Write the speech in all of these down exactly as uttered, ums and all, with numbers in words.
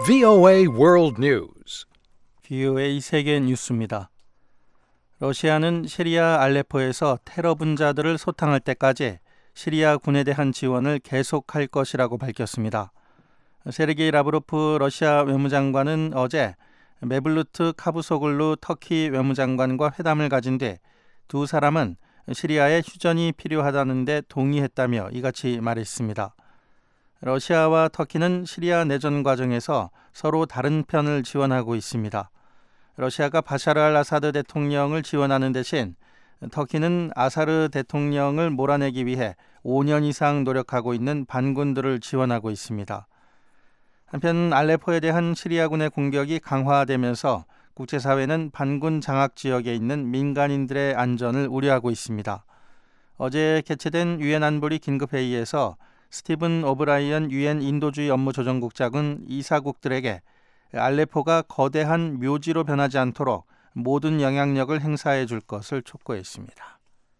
브이오에이 World News. 브이오에이 세계 뉴스입니다. 러시아는 시리아 알레포에서 테러 분자들을 소탕할 때까지 시리아 군에 대한 지원을 계속할 것이라고 밝혔습니다. 세르게이 라브로프 러시아 외무장관은 어제 메블루트 카부소글루 터키 외무장관과 회담을 가진 뒤 두 사람은 시리아에 휴전이 필요하다는 데 동의했다며 이같이 말했습니다. 러시아와 터키는 시리아 내전 과정에서 서로 다른 편을 지원하고 있습니다. 러시아가 바샤르 알 아사드 대통령을 지원하는 대신 터키는 아사르 대통령을 몰아내기 위해 오 년 이상 노력하고 있는 반군들을 지원하고 있습니다. 한편 알레포에 대한 시리아군의 공격이 강화되면서 국제사회는 반군 장악 지역에 있는 민간인들의 안전을 우려하고 있습니다. 어제 개최된 유엔 안보리 긴급회의에서 스티븐 오브라이언 유엔 인도주의 업무조정국장은 이사국들에게 알레포가 거대한 묘지로 변하지 않도록 모든 영향력을 행사해 줄 것을 촉구했습니다.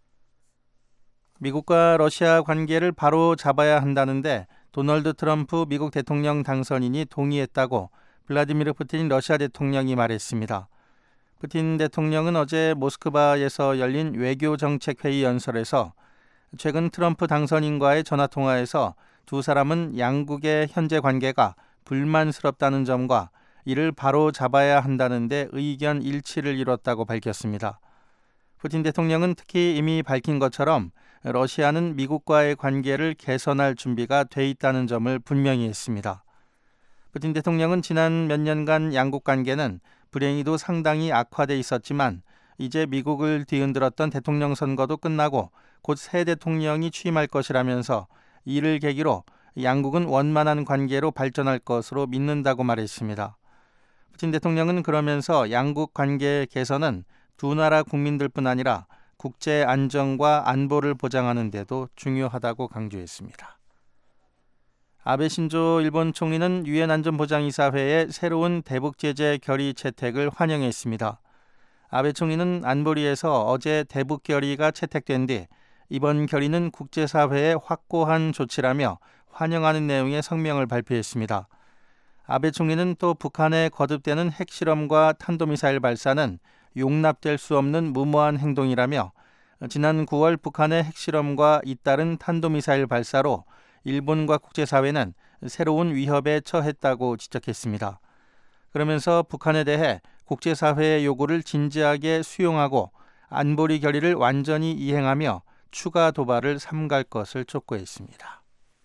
미국과 러시아 관계를 바로 잡아야 한다는데 도널드 트럼프 미국 대통령 당선인이 동의했다고 블라디미르 푸틴 러시아 대통령이 말했습니다. 푸틴 대통령은 어제 모스크바에서 열린 외교정책회의 연설에서 최근 트럼프 당선인과의 전화통화에서 두 사람은 양국의 현재 관계가 불만스럽다는 점과 이를 바로 잡아야 한다는 데 의견 일치를 이뤘다고 밝혔습니다. 푸틴 대통령은 특히 이미 밝힌 것처럼 러시아는 미국과의 관계를 개선할 준비가 돼 있다는 점을 분명히 했습니다. 푸틴 대통령은 지난 몇 년간 양국 관계는 불행히도 상당히 악화돼 있었지만 이제 미국을 뒤흔들었던 대통령 선거도 끝나고 곧 새 대통령이 취임할 것이라면서 이를 계기로 양국은 원만한 관계로 발전할 것으로 믿는다고 말했습니다. 푸틴 대통령은 그러면서 양국 관계 개선은 두 나라 국민들뿐 아니라 국제 안정과 안보를 보장하는 데도 중요하다고 강조했습니다. 아베 신조 일본 총리는 유엔 안전보장이사회의 새로운 대북 제재 결의 채택을 환영했습니다. 아베 총리는 안보리에서 어제 대북 결의가 채택된 뒤 이번 결의는 국제사회의 확고한 조치라며 환영하는 내용의 성명을 발표했습니다. 아베 총리는 또 북한의 거듭되는 핵실험과 탄도미사일 발사는 용납될 수 없는 무모한 행동이라며 지난 구월 북한의 핵실험과 잇따른 탄도미사일 발사로 일본과 국제사회는 새로운 위협에 처했다고 지적했습니다. 그러면서 북한에 대해 국제사회의 요구를 진지하게 수용하고 안보리 결의를 완전히 이행하며 추가 도발을 삼갈 것을 촉구했습니다.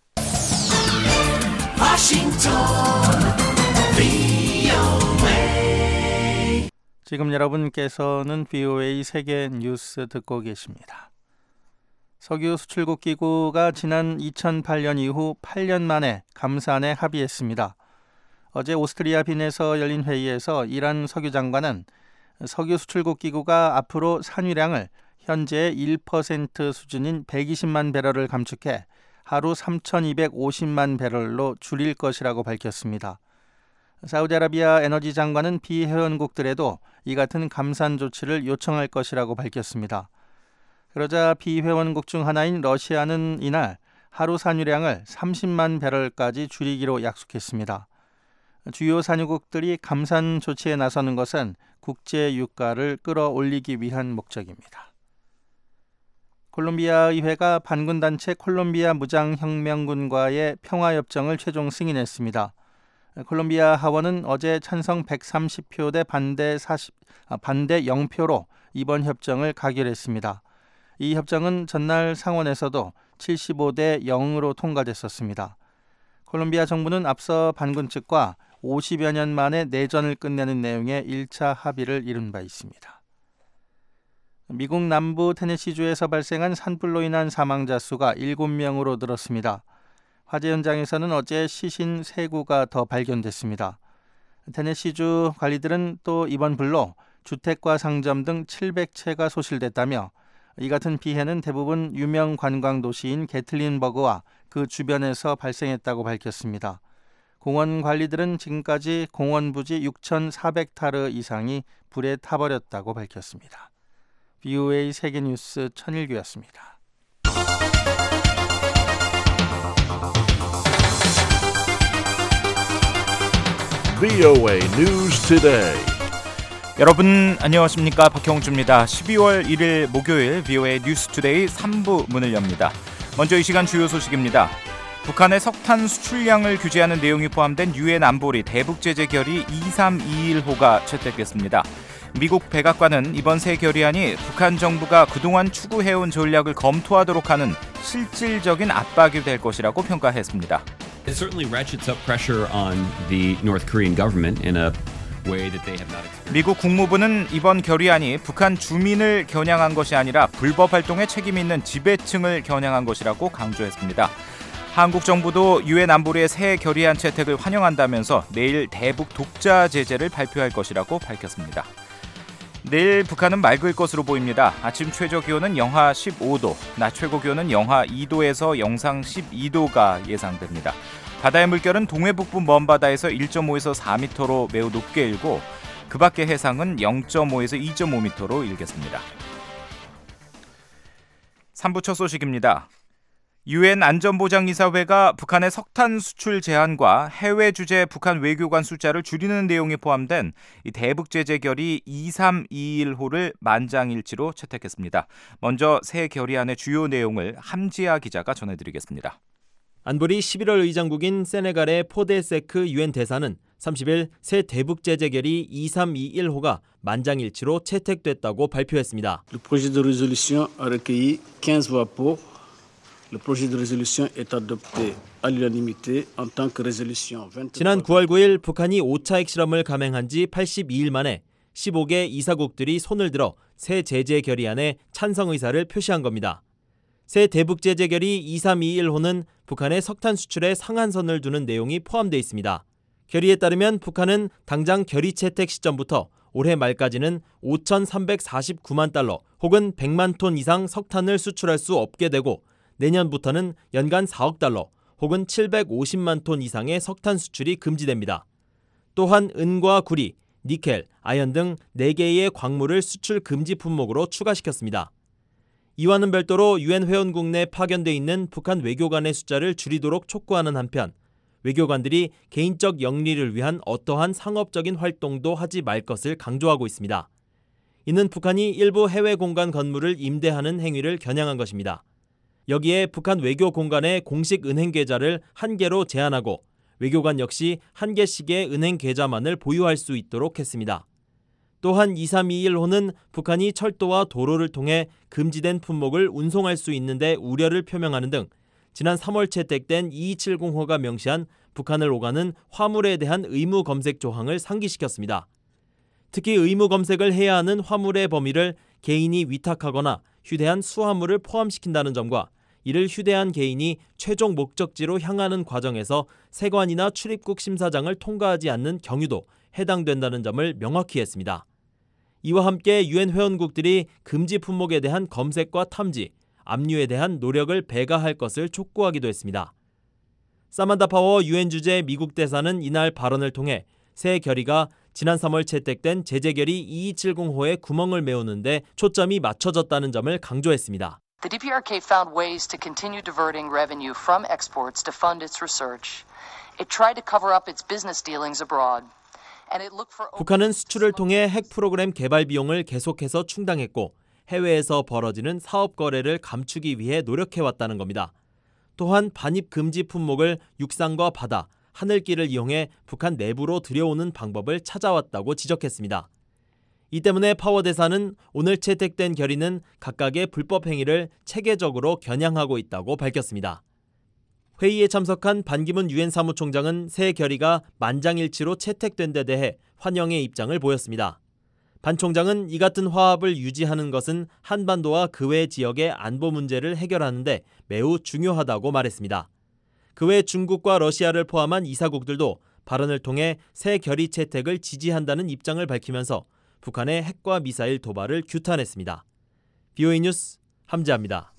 워싱턴 브이오에이 지금 여러분께서는 브이오에이 세계 뉴스 듣고 계십니다. 석유 수출국 기구가 지난 이천팔 년 이후 팔 년 만에 감산에 합의했습니다. 어제 오스트리아 빈에서 열린 회의에서 이란 석유 장관은 석유 수출국 기구가 앞으로 산유량을 현재의 일 퍼센트 수준인 백이십만 배럴을 감축해 하루 삼천이백오십만 배럴로 줄일 것이라고 밝혔습니다. 사우디아라비아 에너지 장관은 비회원국들에도 이 같은 감산 조치를 요청할 것이라고 밝혔습니다. 그러자 비회원국 중 하나인 러시아는 이날 하루 산유량을 삼십만 배럴까지 줄이기로 약속했습니다. 주요 산유국들이 감산 조치에 나서는 것은 국제 유가를 끌어올리기 위한 목적입니다. 콜롬비아 의회가 반군단체 콜롬비아 무장혁명군과의 평화협정을 최종 승인했습니다. 콜롬비아 하원은 어제 찬성 백삼십 표 대 반대, 사십, 아, 반대 영 표로 이번 협정을 가결했습니다. 이 협정은 전날 상원에서도 칠십오 대 영으로 통과됐었습니다. 콜롬비아 정부는 앞서 반군 측과 오십여 년 만에 내전을 끝내는 내용의 일 차 합의를 이룬 바 있습니다. 미국 남부 테네시주에서 발생한 산불로 인한 사망자 수가 일곱 명으로 늘었습니다. 화재 현장에서는 어제 시신 세 구가 더 발견됐습니다. 테네시주 관리들은 또 이번 불로 주택과 상점 등 칠백 채가 소실됐다며 이 같은 피해는 대부분 유명 관광 도시인 게틀린버그와 그 주변에서 발생했다고 밝혔습니다. 공원 관리들은 지금까지 공원 부지 육천사백 타르 이상이 불에 타버렸다고 밝혔습니다. 브이오에이 세계뉴스 천일규였습니다. 브이오에이 News Today. 여러분 안녕하십니까, 박형주입니다. 십이월 일일 목요일 브이오에이 뉴스 투데이 삼 부 문을 엽니다. 먼저 이 시간 주요 소식입니다. 북한의 석탄 수출량을 규제하는 내용이 포함된 유엔 안보리 대북 제재 결의 이삼이일호가 채택됐습니다. 미국 백악관은 이번 새 결의안이 북한 정부가 그동안 추구해온 전략을 검토하도록 하는 실질적인 압박이 될 것이라고 평가했습니다. It certainly ratchets up pressure on the North Korean government in a way that they have not experienced. 미국 국무부는 이번 결의안이 북한 주민을 겨냥한 것이 아니라 불법 활동에 책임 있는 지배층을 겨냥한 것이라고 강조했습니다. 한국 정부도 유엔 안보리의 새 결의안 채택을 환영한다면서 내일 대북 독자 제재를 발표할 것이라고 밝혔습니다. 내일 북한은 맑을 것으로 보입니다. 아침 최저 기온은 영하 십오도, 낮 최고 기온은 영하 이도에서 영상 십이도가 예상됩니다. 바다의 물결은 동해북부 먼바다에서 일 점 오에서 사 미터로 매우 높게 일고 그 밖의 해상은 영 점 오에서 이 점 오 미터로 일겠습니다. 삼 부 첫 소식입니다. 유엔 안전보장이사회가 북한의 석탄 수출 제한과 해외 주재 북한 외교관 숫자를 줄이는 내용이 포함된 이 대북 제재 결의 이삼이일호를 만장일치로 채택했습니다. 먼저 새 결의안의 주요 내용을 함지아 기자가 전해드리겠습니다. 안보리 십일월 의장국인 세네갈의 포데세크 유엔 대사는 삼십일 새 대북 제재 결의 이삼이일호가 만장일치로 채택됐다고 발표했습니다. Le projet de résolution a recueilli quinze voix pour. Le projet de résolution est adopté à l'unanimité en tant que résolution. 지난 구월 구일 북한이 오 차 핵실험을 감행한 지 팔십이일 만에 십오 개 이사국들이 손을 들어 새 제재 결의안에 찬성 의사를 표시한 겁니다. 새 대북 제재 결의 이삼이일호는 북한의 석탄 수출에 상한선을 두는 내용이 포함되어 있습니다. 결의에 따르면 북한은 당장 결의 채택 시점부터 올해 말까지는 오천삼백사십구만 달러 혹은 백만 톤 이상 석탄을 수출할 수 없게 되고 내년부터는 연간 사억 달러 혹은 칠백오십만 톤 이상의 석탄 수출이 금지됩니다. 또한 은과 구리, 니켈, 아연 등 네 개의 광물을 수출 금지 품목으로 추가시켰습니다. 이와는 별도로 유엔 회원국 내 파견돼 있는 북한 외교관의 숫자를 줄이도록 촉구하는 한편 외교관들이 개인적 영리를 위한 어떠한 상업적인 활동도 하지 말 것을 강조하고 있습니다. 이는 북한이 일부 해외 공간 건물을 임대하는 행위를 겨냥한 것입니다. 여기에 북한 외교 공간의 공식 은행 계좌를 한 개로 제한하고 외교관 역시 한 개씩의 은행 계좌만을 보유할 수 있도록 했습니다. 또한 이삼이일호는 북한이 철도와 도로를 통해 금지된 품목을 운송할 수 있는데 우려를 표명하는 등 지난 삼월 채택된 이이칠공호가 명시한 북한을 오가는 화물에 대한 의무 검색 조항을 상기시켰습니다. 특히 의무 검색을 해야 하는 화물의 범위를 개인이 위탁하거나 휴대한 수화물을 포함시킨다는 점과 이를 휴대한 개인이 최종 목적지로 향하는 과정에서 세관이나 출입국 심사장을 통과하지 않는 경우도 해당된다는 점을 명확히 했습니다. 이와 함께 유엔 회원국들이 금지 품목에 대한 검색과 탐지, 압류에 대한 노력을 배가할 것을 촉구하기도 했습니다. 사만다 파워 유엔 주재 미국 대사는 이날 발언을 통해 새 결의가 지난 삼월 채택된 제재 결의 이이칠공호의 구멍을 메우는 데 초점이 맞춰졌다는 점을 강조했습니다. The 디피아르케이 found ways to continue diverting revenue from exports to fund its research. It tried to cover up its business dealings abroad. And it looked for 북한은 수출을 통해 핵 프로그램 개발 비용을 계속해서 충당했고 해외에서 벌어지는 사업 거래를 감추기 위해 노력해왔다는 겁니다. 또한 반입 금지 품목을 육상과 바다, 하늘길을 이용해 북한 내부로 들여오는 방법을 찾아왔다고 지적했습니다. 이 때문에 파워 대사는 오늘 채택된 결의는 각각의 불법 행위를 체계적으로 겨냥하고 있다고 밝혔습니다. 회의에 참석한 반기문 유엔 사무총장은 새 결의가 만장일치로 채택된 데 대해 환영의 입장을 보였습니다. 반 총장은 이 같은 화합을 유지하는 것은 한반도와 그 외 지역의 안보 문제를 해결하는 데 매우 중요하다고 말했습니다. 그 외 중국과 러시아를 포함한 이사국들도 발언을 통해 새 결의 채택을 지지한다는 입장을 밝히면서 북한의 핵과 미사일 도발을 규탄했습니다. 브이오에이 뉴스 함지아입니다.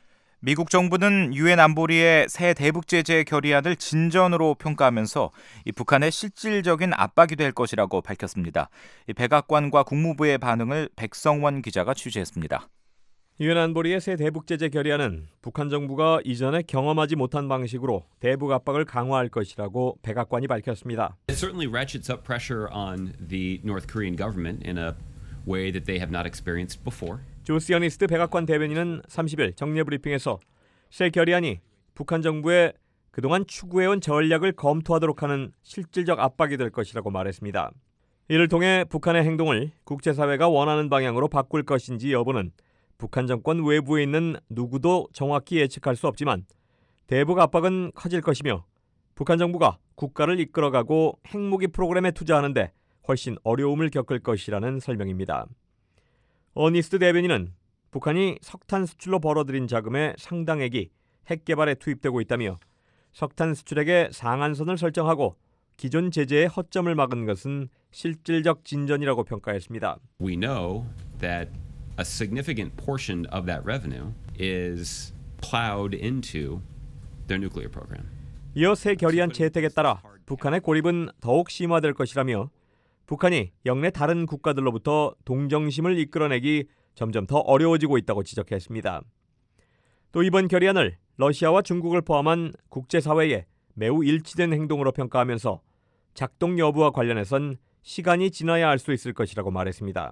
미국 정부는 유엔 안보리의 새 대북 제재 결의안을 진전으로 평가하면서 이 북한의 실질적인 압박이 될 것이라고 밝혔습니다. 이 백악관과 국무부의 반응을 백성원 기자가 취재했습니다. 유엔 안보리의 새 대북 제재 결의안은 북한 정부가 이전에 경험하지 못한 방식으로 대북 압박을 강화할 것이라고 백악관이 밝혔습니다. It certainly ratchets up pressure on the North Korean government in a way that they have not experienced before. 조 시어니스트 백악관 대변인은 삼십 일 정례 브리핑에서 새 결의안이 북한 정부의 그동안 추구해온 전략을 검토하도록 하는 실질적 압박이 될 것이라고 말했습니다. 이를 통해 북한의 행동을 국제사회가 원하는 방향으로 바꿀 것인지 여부는 북한 정권 외부에 있는 누구도 정확히 예측할 수 없지만 대북 압박은 커질 것이며 북한 정부가 국가를 이끌어가고 핵무기 프로그램에 투자하는데 훨씬 어려움을 겪을 것이라는 설명입니다. 어니스트 대변인은 북한이 석탄 수출로 벌어들인 자금의 상당액이 핵 개발에 투입되고 있다며 석탄 수출액의 상한선을 설정하고 기존 제재의 허점을 막은 것은 실질적 진전이라고 평가했습니다. We know that a significant portion of that revenue is plowed into their nuclear program. 이어 새 결의안 채택에 따라 북한의 고립은 더욱 심화될 것이라며 북한이 영내 다른 국가들로부터 동정심을 이끌어내기 점점 더 어려워지고 있다고 지적했습니다. 또 이번 결의안을 러시아와 중국을 포함한 국제사회에 매우 일치된 행동으로 평가하면서 작동 여부와 관련해선 시간이 지나야 알 수 있을 것이라고 말했습니다.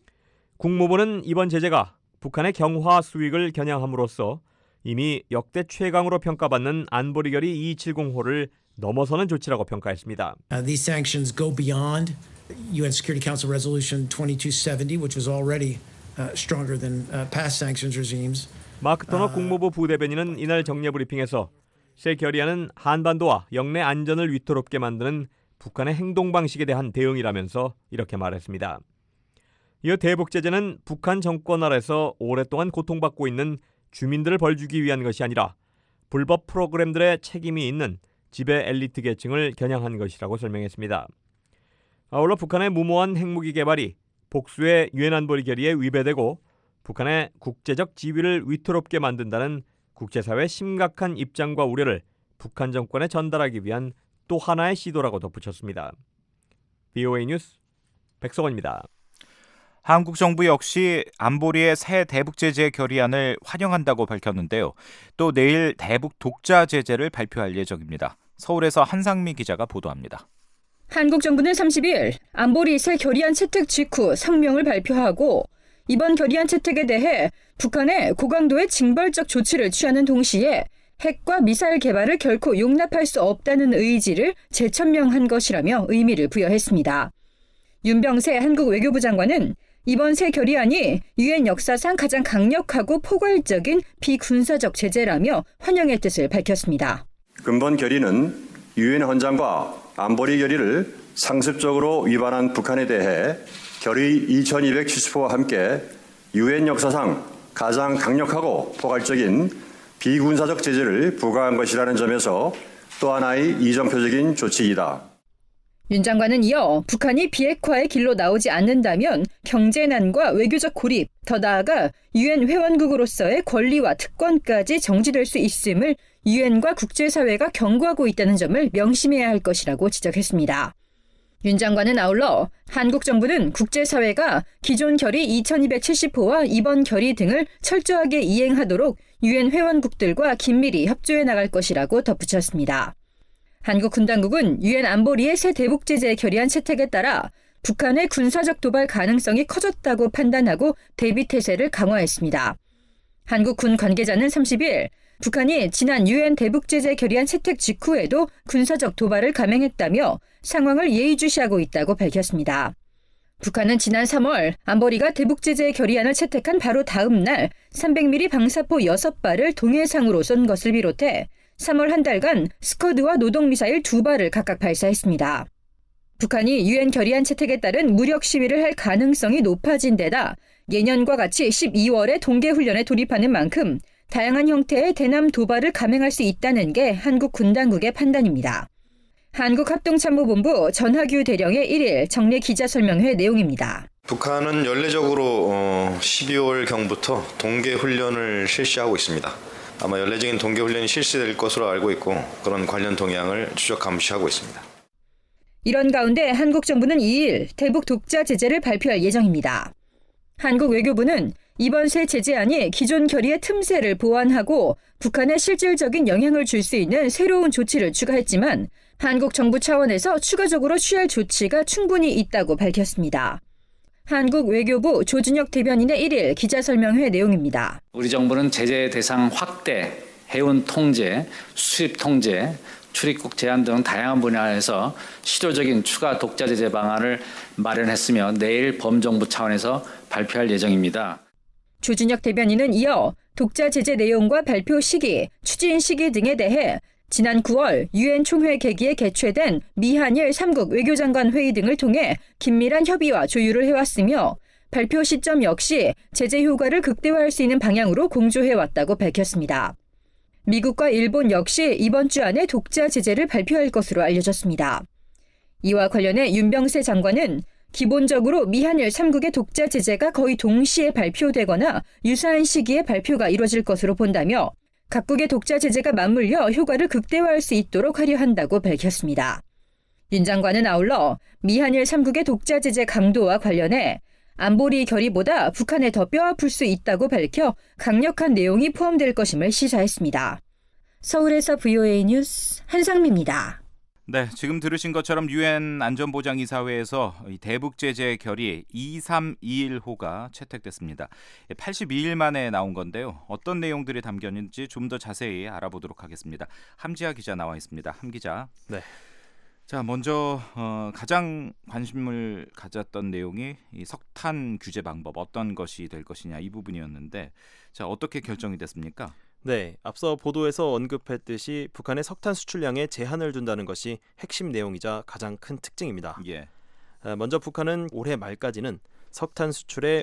국무부는 이번 제재가 북한의 경화 수익을 겨냥함으로써 이미 역대 최강으로 평가받는 안보리 결의 이백칠십호를 넘어서는 조치라고 평가했습니다. Uh, these sanctions go beyond U N Security Council Resolution twenty-two seventy, which was already uh, stronger than uh, past sanctions regimes. 마크 토너 국무부 부대변인은 이날 정례 브리핑에서 새 결의안은 한반도와 영내 안전을 위태롭게 만드는 북한의 행동 방식에 대한 대응이라면서 이렇게 말했습니다. 이어 대북 제재는 북한 정권 아래서 오랫동안 고통받고 있는 주민들을 벌주기 위한 것이 아니라 불법 프로그램들의 책임이 있는 지배 엘리트 계층을 겨냥한 것이라고 설명했습니다. 아울러 북한의 무모한 핵무기 개발이 복수의 유엔 안보리 결의에 위배되고 북한의 국제적 지위를 위태롭게 만든다는 국제사회의 심각한 입장과 우려를 북한 정권에 전달하기 위한 또 하나의 시도라고 덧붙였습니다. 브이오에이 뉴스 백석원입니다. 한국 정부 역시 안보리의 새 대북 제재 결의안을 환영한다고 밝혔는데요. 또 내일 대북 독자 제재를 발표할 예정입니다. 서울에서 한상미 기자가 보도합니다. 한국 정부는 삼십 일 안보리 새 결의안 채택 직후 성명을 발표하고 이번 결의안 채택에 대해 북한의 고강도의 징벌적 조치를 취하는 동시에 핵과 미사일 개발을 결코 용납할 수 없다는 의지를 재천명한 것이라며 의미를 부여했습니다. 윤병세 한국 외교부 장관은 이번 새 결의안이 유엔 역사상 가장 강력하고 포괄적인 비군사적 제재라며 환영의 뜻을 밝혔습니다. 근본 결의는 유엔 헌장과 안보리 결의를 상습적으로 위반한 북한에 대해 결의 이천이백칠십호와 함께 유엔 역사상 가장 강력하고 포괄적인 비군사적 제재를 부과한 것이라는 점에서 또 하나의 이정표적인 조치이다. 윤 장관은 이어 북한이 비핵화의 길로 나오지 않는다면 경제난과 외교적 고립, 더 나아가 유엔 회원국으로서의 권리와 특권까지 정지될 수 있음을 유엔과 국제사회가 경고하고 있다는 점을 명심해야 할 것이라고 지적했습니다. 윤 장관은 아울러 한국 정부는 국제사회가 기존 결의 이천이백칠십호와 이번 결의 등을 철저하게 이행하도록 유엔 회원국들과 긴밀히 협조해 나갈 것이라고 덧붙였습니다. 한국 군당국은 유엔 안보리의 새 대북 제재 결의안 채택에 따라 북한의 군사적 도발 가능성이 커졌다고 판단하고 대비 태세를 강화했습니다. 한국 군 관계자는 삼십 일 북한이 지난 유엔 대북 제재 결의안 채택 직후에도 군사적 도발을 감행했다며 상황을 예의주시하고 있다고 밝혔습니다. 북한은 지난 삼월 안보리가 대북 제재 결의안을 채택한 바로 다음 날 삼백 밀리미터 방사포 여섯 발을 동해상으로 쏜 것을 비롯해 삼월 한 달간 스커드와 노동미사일 두 발을 각각 발사했습니다. 북한이 유엔 결의안 채택에 따른 무력 시위를 할 가능성이 높아진 데다 예년과 같이 십이월에 동계훈련에 돌입하는 만큼 다양한 형태의 대남 도발을 감행할 수 있다는 게 한국 군당국의 판단입니다. 한국합동참모본부 전하규 대령의 일 일 정례 기자설명회 내용입니다. 북한은 연례적으로 십이월경부터 동계훈련을 실시하고 있습니다. 아마 연례적인 동계훈련이 실시될 것으로 알고 있고 그런 관련 동향을 추적 감시하고 있습니다. 이런 가운데 한국 정부는 이 일 대북 독자 제재를 발표할 예정입니다. 한국 외교부는 이번 새 제재안이 기존 결의의 틈새를 보완하고 북한에 실질적인 영향을 줄 수 있는 새로운 조치를 추가했지만 한국 정부 차원에서 추가적으로 취할 조치가 충분히 있다고 밝혔습니다. 한국 외교부 조준혁 대변인의 일 일 기자설명회 내용입니다. 우리 정부는 제재 대상 확대, 해운 통제, 수입 통제, 출입국 제한 등 다양한 분야에서 실효적인 추가 독자 제재 방안을 마련했으며 내일 범정부 차원에서 발표할 예정입니다. 조준혁 대변인은 이어 독자 제재 내용과 발표 시기, 추진 시기 등에 대해 지난 구월 유엔 총회 계기에 개최된 미한일 삼국 외교장관 회의 등을 통해 긴밀한 협의와 조율을 해왔으며 발표 시점 역시 제재 효과를 극대화할 수 있는 방향으로 공조해왔다고 밝혔습니다. 미국과 일본 역시 이번 주 안에 독자 제재를 발표할 것으로 알려졌습니다. 이와 관련해 윤병세 장관은 기본적으로 미한일 삼국의 독자 제재가 거의 동시에 발표되거나 유사한 시기에 발표가 이뤄질 것으로 본다며 각국의 독자 제재가 맞물려 효과를 극대화할 수 있도록 하려 한다고 밝혔습니다. 윤 장관은 아울러 미한일 삼국의 독자 제재 강도와 관련해 안보리 결의보다 북한에 더 뼈아플 수 있다고 밝혀 강력한 내용이 포함될 것임을 시사했습니다. 서울에서 브이오에이 뉴스 한상미입니다. 네, 지금 들으신 것처럼 유엔 안전보장이사회에서 대북 제재 결의 이삼이일 호가 채택됐습니다. 팔십이 일 만에 나온 건데요. 어떤 내용들이 담겨 있는지 좀 더 자세히 알아보도록 하겠습니다. 함지아 기자 나와 있습니다. 함 기자. 네. 자, 먼저 어, 가장 관심을 가졌던 내용이 이 석탄 규제 방법 어떤 것이 될 것이냐 이 부분이었는데, 자 어떻게 결정이 됐습니까? 네, 앞서 보도에서 언급했듯이 북한의 석탄 수출량에 제한을 둔다는 것이 핵심 내용이자 가장 큰 특징입니다. 예. 먼저 북한은 올해 말까지는 석탄 수출에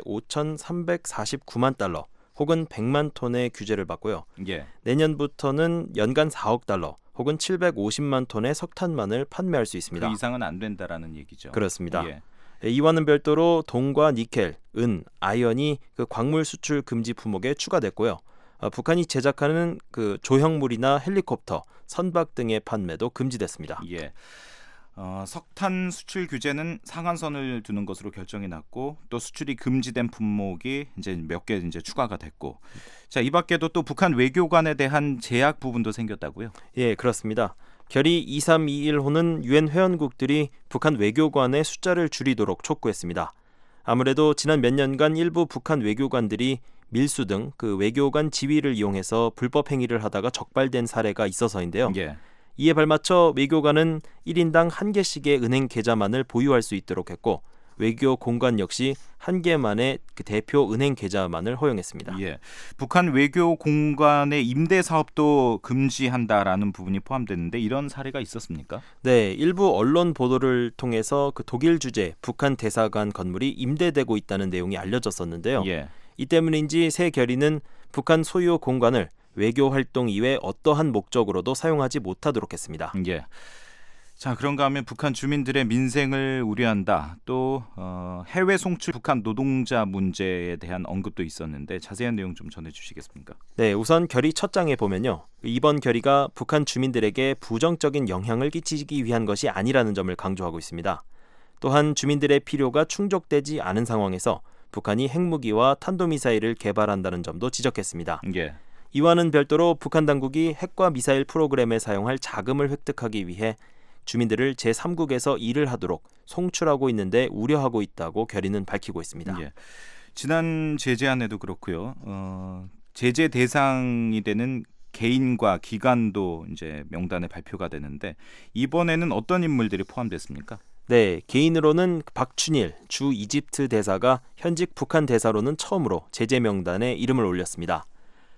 오천삼백사십구만 달러 혹은 백만 톤의 규제를 받고요. 예. 내년부터는 연간 사억 달러 혹은 칠백오십만 톤의 석탄만을 판매할 수 있습니다. 그 이상은 안 된다라는 얘기죠. 그렇습니다. 예. 이와는 별도로 동과 니켈, 은, 아연이 그 광물 수출 금지 품목에 추가됐고요. 어, 북한이 제작하는 그 조형물이나 헬리콥터, 선박 등의 판매도 금지됐습니다. 예. 어, 석탄 수출 규제는 상한선을 두는 것으로 결정이 났고 또 수출이 금지된 품목이 이제 몇 개 이제 추가가 됐고, 자, 이 밖에도 또 북한 외교관에 대한 제약 부분도 생겼다고요? 예, 그렇습니다. 결의 이삼이일 호는 유엔 회원국들이 북한 외교관의 숫자를 줄이도록 촉구했습니다. 아무래도 지난 몇 년간 일부 북한 외교관들이 밀수 등 그 외교관 지위를 이용해서 불법 행위를 하다가 적발된 사례가 있어서인데요. 예. 이에 발맞춰 외교관은 일 인당 한 개씩의 은행 계좌만을 보유할 수 있도록 했고, 외교 공관 역시 한 개만의 그 대표 은행 계좌만을 허용했습니다. 예. 북한 외교 공관의 임대 사업도 금지한다라는 부분이 포함됐는데 이런 사례가 있었습니까? 네, 일부 언론 보도를 통해서 그 독일 주재 북한 대사관 건물이 임대되고 있다는 내용이 알려졌었는데요. 예. 이 때문인지 새 결의는 북한 소유 공간을 외교 활동 이외 어떠한 목적으로도 사용하지 못하도록 했습니다. 예. 자, 그런가 하면 북한 주민들의 민생을 우려한다. 또 어, 해외 송출 북한 노동자 문제에 대한 언급도 있었는데 자세한 내용 좀 전해주시겠습니까? 네, 우선 결의 첫 장에 보면요. 이번 결의가 북한 주민들에게 부정적인 영향을 끼치기 위한 것이 아니라는 점을 강조하고 있습니다. 또한 주민들의 필요가 충족되지 않은 상황에서 북한이 핵무기와 탄도미사일을 개발한다는 점도 지적했습니다. 예. 이와는 별도로 북한 당국이 핵과 미사일 프로그램에 사용할 자금을 획득하기 위해 주민들을 제삼국에서 일을 하도록 송출하고 있는데 우려하고 있다고 결의는 밝히고 있습니다. 예. 지난 제재안에도 그렇고요. 어, 제재 대상이 되는 개인과 기관도 이제 명단에 발표가 되는데 이번에는 어떤 인물들이 포함됐습니까? 네, 개인으로는 박춘일 주 이집트 대사가 현직 북한 대사로는 처음으로 제재 명단에 이름을 올렸습니다.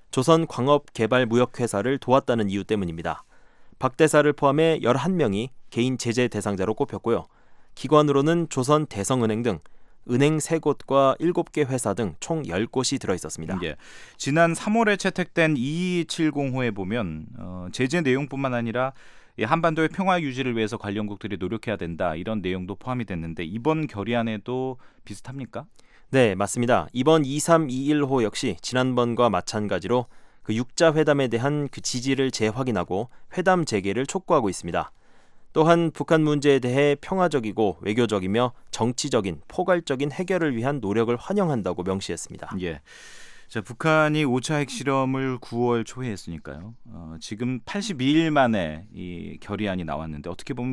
조선광업개발무역회사를 도왔다는 이유 때문입니다. 박 대사를 포함해 열한 명이 개인 제재 대상자로 꼽혔고요. 기관으로는 조선 대성은행 등 은행 세 곳과 일곱 개 회사 등 총 열 곳이 들어있었습니다. 예. 지난 삼월에 채택된 이이칠공 호에 보면 어, 제재 내용뿐만 아니라 한반도의 평화 유지를 위해서 관련국들이 노력해야 된다 이런 내용도 포함이 됐는데 이번 결의안에도 비슷합니까? 네, 맞습니다. 이번 이삼이일 호 역시 지난번과 마찬가지로 그 육자 회담에 대한 그 지지를 재확인하고 회담 재개를 촉구하고 있습니다. 또한 북한 문제에 대해 평화적이고 외교적이며 정치적인 포괄적인 해결을 위한 노력을 환영한다고 명시했습니다. 예. 자, 북한이 오 차 핵실험을 구월 초에 했으니까요. 어, 지금 팔십이 일 만에 이 결의안이 나왔는데 어떻게 보면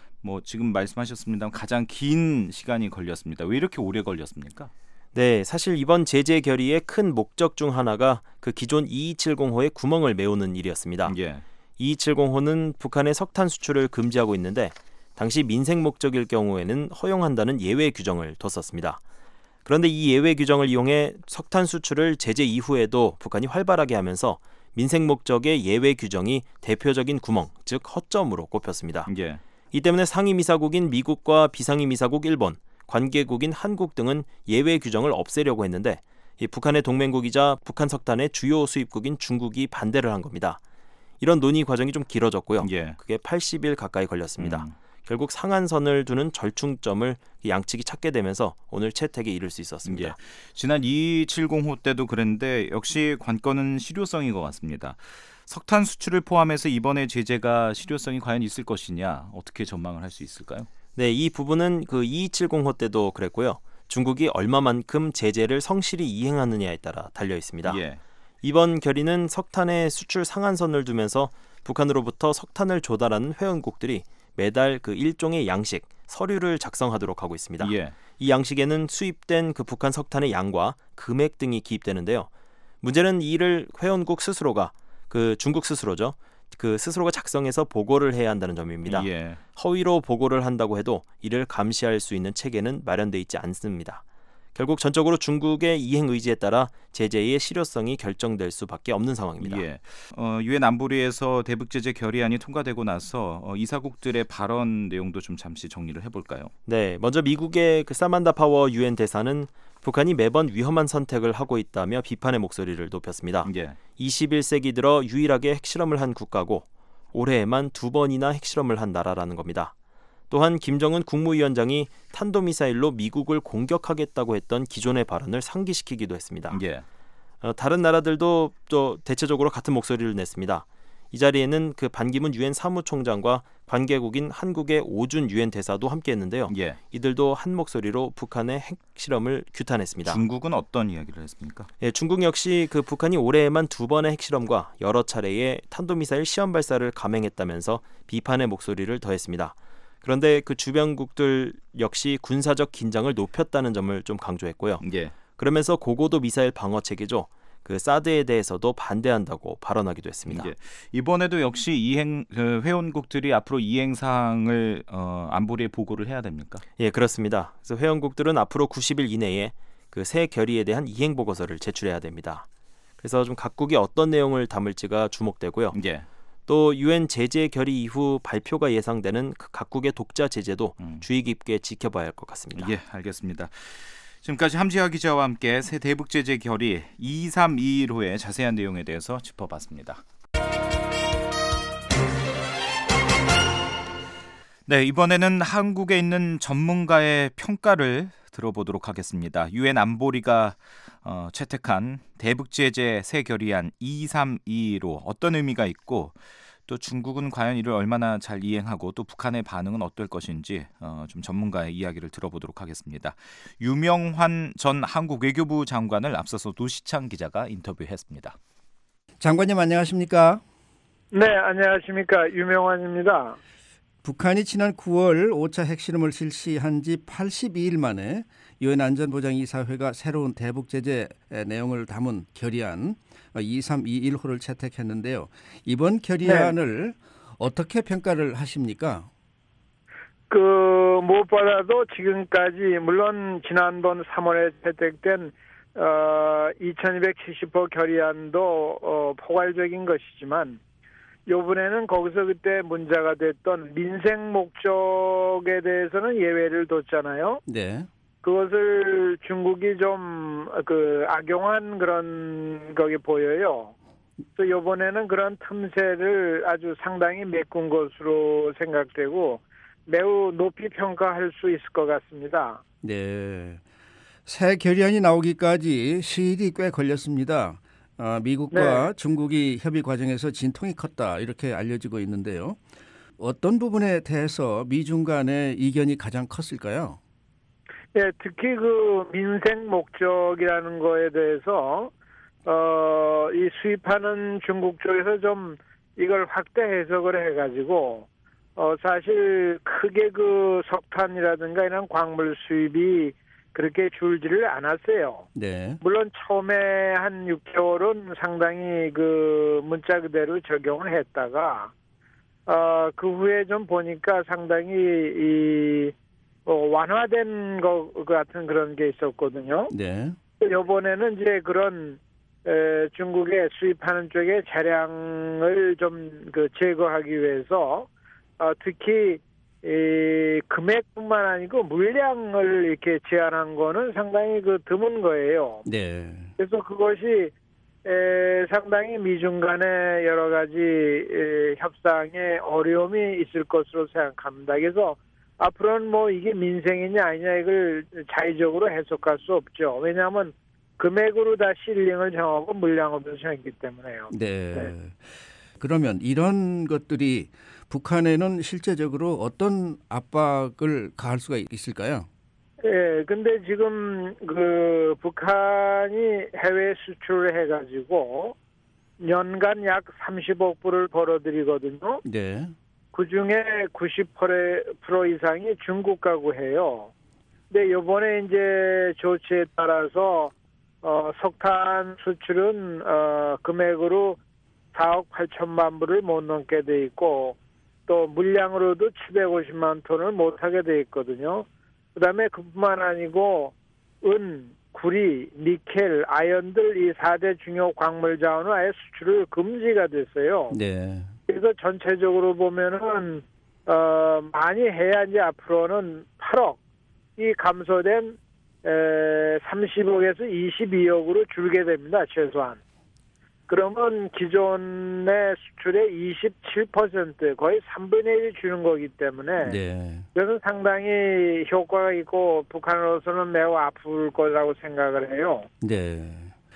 뭐 지금 말씀하셨습니다만 가장 긴 시간이 걸렸습니다. 왜 이렇게 오래 걸렸습니까? 네, 사실 이번 제재 결의의 큰 목적 중 하나가 그 기존 이이칠공호의 구멍을 메우는 일이었습니다. 예. 이이칠공호는 북한의 석탄 수출을 금지하고 있는데 당시 민생 목적일 경우에는 허용한다는 예외 규정을 뒀었습니다. 그런데 이 예외 규정을 이용해 석탄 수출을 제재 이후에도 북한이 활발하게 하면서 민생 목적의 예외 규정이 대표적인 구멍, 즉 허점으로 꼽혔습니다. 예. 이 때문에 상임이사국인 미국과 비상임이사국 일본, 관계국인 한국 등은 예외 규정을 없애려고 했는데 이 북한의 동맹국이자 북한 석탄의 주요 수입국인 중국이 반대를 한 겁니다. 이런 논의 과정이 좀 길어졌고요. 예. 그게 팔십 일 가까이 걸렸습니다. 음. 결국 상한선을 두는 절충점을 양측이 찾게 되면서 오늘 채택에 이를 수 있었습니다. 예. 지난 이이칠공호 때도 그랬는데 역시 관건은 실효성인 것 같습니다. 석탄 수출을 포함해서 이번에 제재가 실효성이 과연 있을 것이냐 어떻게 전망을 할 수 있을까요? 네, 이 부분은 그 이이칠공호 때도 그랬고요. 중국이 얼마만큼 제재를 성실히 이행하느냐에 따라 달려 있습니다. 예. 이번 결의는 석탄의 수출 상한선을 두면서 북한으로부터 석탄을 조달하는 회원국들이 매달 그 일종의 양식, 서류를 작성하도록 하고 있습니다. 예. 이 양식에는 수입된 그 북한 석탄의 양과 금액 등이 기입되는데요. 문제는 이를 회원국 스스로가 그 중국 스스로죠. 그 스스로가 작성해서 보고를 해야 한다는 점입니다. 예. 허위로 보고를 한다고 해도 이를 감시할 수 있는 체계는 마련돼 있지 않습니다. 결국 전적으로 중국의 이행 의지에 따라 제재의 실효성이 결정될 수밖에 없는 상황입니다. 예. 어, 유엔 안보리에서 대북 제재 결의안이 통과되고 나서 어, 이사국들의 발언 내용도 좀 잠시 정리를 해볼까요? 네, 먼저 미국의 그 사만다 파워 유엔 대사는 북한이 매번 위험한 선택을 하고 있다며 비판의 목소리를 높였습니다. 예. 이십일 세기 들어 유일하게 핵실험을 한 국가고 올해에만 두 번이나 핵실험을 한 나라라는 겁니다. 또한 김정은 국무위원장이 탄도미사일로 미국을 공격하겠다고 했던 기존의 발언을 상기시키기도 했습니다. 예. 어, 다른 나라들도 또 대체적으로 같은 목소리를 냈습니다. 이 자리에는 그 반기문 유엔 사무총장과 관계국인 한국의 오준 유엔 대사도 함께했는데요. 예. 이들도 한 목소리로 북한의 핵실험을 규탄했습니다. 중국은 어떤 이야기를 했습니까? 예, 중국 역시 그 북한이 올해에만 두 번의 핵실험과 여러 차례의 탄도미사일 시험 발사를 감행했다면서 비판의 목소리를 더했습니다. 그런데 그 주변국들 역시 군사적 긴장을 높였다는 점을 좀 강조했고요. 예. 그러면서 고고도 미사일 방어 체계죠. 그 사드에 대해서도 반대한다고 발언하기도 했습니다. 예. 이번에도 역시 이행 그 회원국들이 앞으로 이행 사항을 어, 안보리에 보고를 해야 됩니까? 예, 그렇습니다. 그래서 회원국들은 앞으로 구십 일 이내에 그 새 결의에 대한 이행 보고서를 제출해야 됩니다. 그래서 좀 각국이 어떤 내용을 담을지가 주목되고요. 예. 또 유엔 제재 결의 이후 발표가 예상되는 그 각국의 독자 제재도 음. 주의 깊게 지켜봐야 할 것 같습니다. 예, 알겠습니다. 지금까지 함지하 기자와 함께 새 대북 제재 결의 이삼이일호의 자세한 내용에 대해서 짚어봤습니다. 네, 이번에는 한국에 있는 전문가의 평가를 들어보도록 하겠습니다. 유엔 안보리가 어, 채택한 대북 제재 새 결의안 이삼이일호 어떤 의미가 있고 또 중국은 과연 이를 얼마나 잘 이행하고 또 북한의 반응은 어떨 것인지 어, 좀 전문가의 이야기를 들어보도록 하겠습니다. 유명환 전 한국 외교부 장관을 앞서서 노시창 기자가 인터뷰했습니다. 장관님 안녕하십니까? 네, 안녕하십니까. 유명환입니다. 북한이 지난 구월 오 차 핵실험을 실시한 지 팔십이 일 만에 유엔 안전보장이사회가 새로운 대북 제재 내용을 담은 결의안 이삼이일호를 채택했는데요. 이번 결의안을 네. 어떻게 평가를 하십니까? 그 무엇보다도 지금까지 물론 지난번 삼월에 채택된 어, 이천이백칠십 호 결의안도 어, 포괄적인 것이지만 이번에는 거기서 그때 문제가 됐던 민생 목적에 대해서는 예외를 뒀잖아요. 네. 그것을 중국이 좀 그 악용한 그런 거기 보여요. 또 이번에는 그런 틈새를 아주 상당히 메꾼 것으로 생각되고 매우 높이 평가할 수 있을 것 같습니다. 네. 새 결의안이 나오기까지 시일이 꽤 걸렸습니다. 어, 미국과 네. 중국이 협의 과정에서 진통이 컸다 이렇게 알려지고 있는데요. 어떤 부분에 대해서 미중 간의 이견이 가장 컸을까요? 예, 특히 그 민생 목적이라는 거에 대해서 어, 이 수입하는 중국 쪽에서 좀 이걸 확대 해석을 해가지고 어, 사실 크게 그 석탄이라든가 이런 광물 수입이 그렇게 줄지를 않았어요. 네. 물론 처음에 한 육 개월은 상당히 그 문자 그대로 적용을 했다가 어, 그 후에 좀 보니까 상당히 이 어, 완화된 것 같은 그런 게 있었거든요. 네. 이번에는 이제 그런 에, 중국에 수입하는 쪽에 차량을 좀 그 제거하기 위해서 어, 특히 이 금액뿐만 아니고 물량을 이렇게 제한한 거는 상당히 그 드문 거예요. 네. 그래서 그것이 에, 상당히 미중 간의 여러 가지 에, 협상에 어려움이 있을 것으로 생각합니다. 그래서 앞으로는 뭐 이게 민생이냐 아니냐 이걸 자의적으로 해석할 수 없죠. 왜냐하면 금액으로 다 실링을 정하고 물량으로 정했기 때문에요. 네. 네. 그러면 이런 것들이 북한에는 실제적으로 어떤 압박을 가할 수가 있을까요? 예, 근데 지금 그 북한이 해외 수출을 해가지고 연간 약 삼십억 불을 벌어들이거든요. 네. 그 중에 구십 퍼센트 이상이 중국 가고 해요. 근데 이번에 이제 조치에 따라서 어, 석탄 수출은 어, 금액으로 사억 팔천만 불을 못 넘게 돼 있고 또 물량으로도 칠백오십만 톤을 못하게 돼 있거든요. 그다음에 그뿐만 아니고 은, 구리, 니켈, 아연들 이 사 대 중요 광물 자원은 아예 수출을 금지가 됐어요. 네. 그래서 전체적으로 보면은 어, 많이 해야 이제 앞으로는 팔억이 감소된 에, 삼십억에서 이십이억으로 줄게 됩니다. 최소한. 그러면 기존의 수출의 이십칠 퍼센트 거의 삼분의 일이 주는 거기 때문에 네. 그래서 상당히 효과가 있고 북한으로서는 매우 아플 거라고 생각을 해요. 네.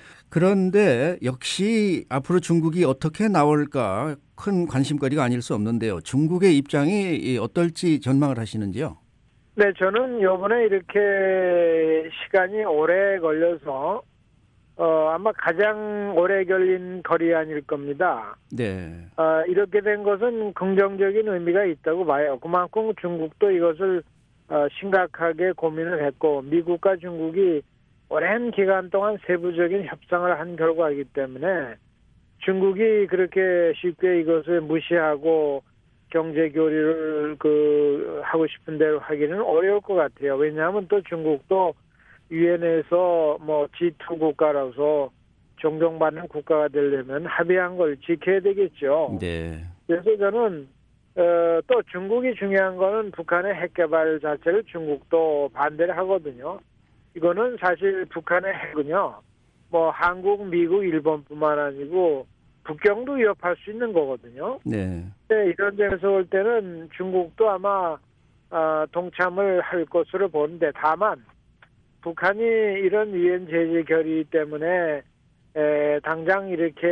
그런데 역시 앞으로 중국이 어떻게 나올까 큰 관심거리가 아닐 수 없는데요. 중국의 입장이 어떨지 전망을 하시는지요? 네, 저는 이번에 이렇게 시간이 오래 걸려서 어, 아마 가장 오래 걸린 거리안일 겁니다. 네. 어, 이렇게 된 것은 긍정적인 의미가 있다고 봐요. 그만큼 중국도 이것을 어, 심각하게 고민을 했고 미국과 중국이 오랜 기간 동안 세부적인 협상을 한 결과이기 때문에 중국이 그렇게 쉽게 이것을 무시하고 경제 교류를 그 하고 싶은 대로 하기는 어려울 것 같아요. 왜냐하면 또 중국도 유엔에서 뭐 지 투 국가라서 존경받는 국가가 되려면 합의한 걸 지켜야 되겠죠. 네. 그래서 저는 어, 또 중국이 중요한 거는 북한의 핵 개발 자체를 중국도 반대를 하거든요. 이거는 사실 북한의 핵은요. 뭐 한국, 미국, 일본뿐만 아니고 북경도 위협할 수 있는 거거든요. 네. 네, 이런 점에서 볼 때는 중국도 아마 어, 동참을 할 것으로 보는데 다만 북한이 이런 유엔 제재 결의 때문에 에, 당장 이렇게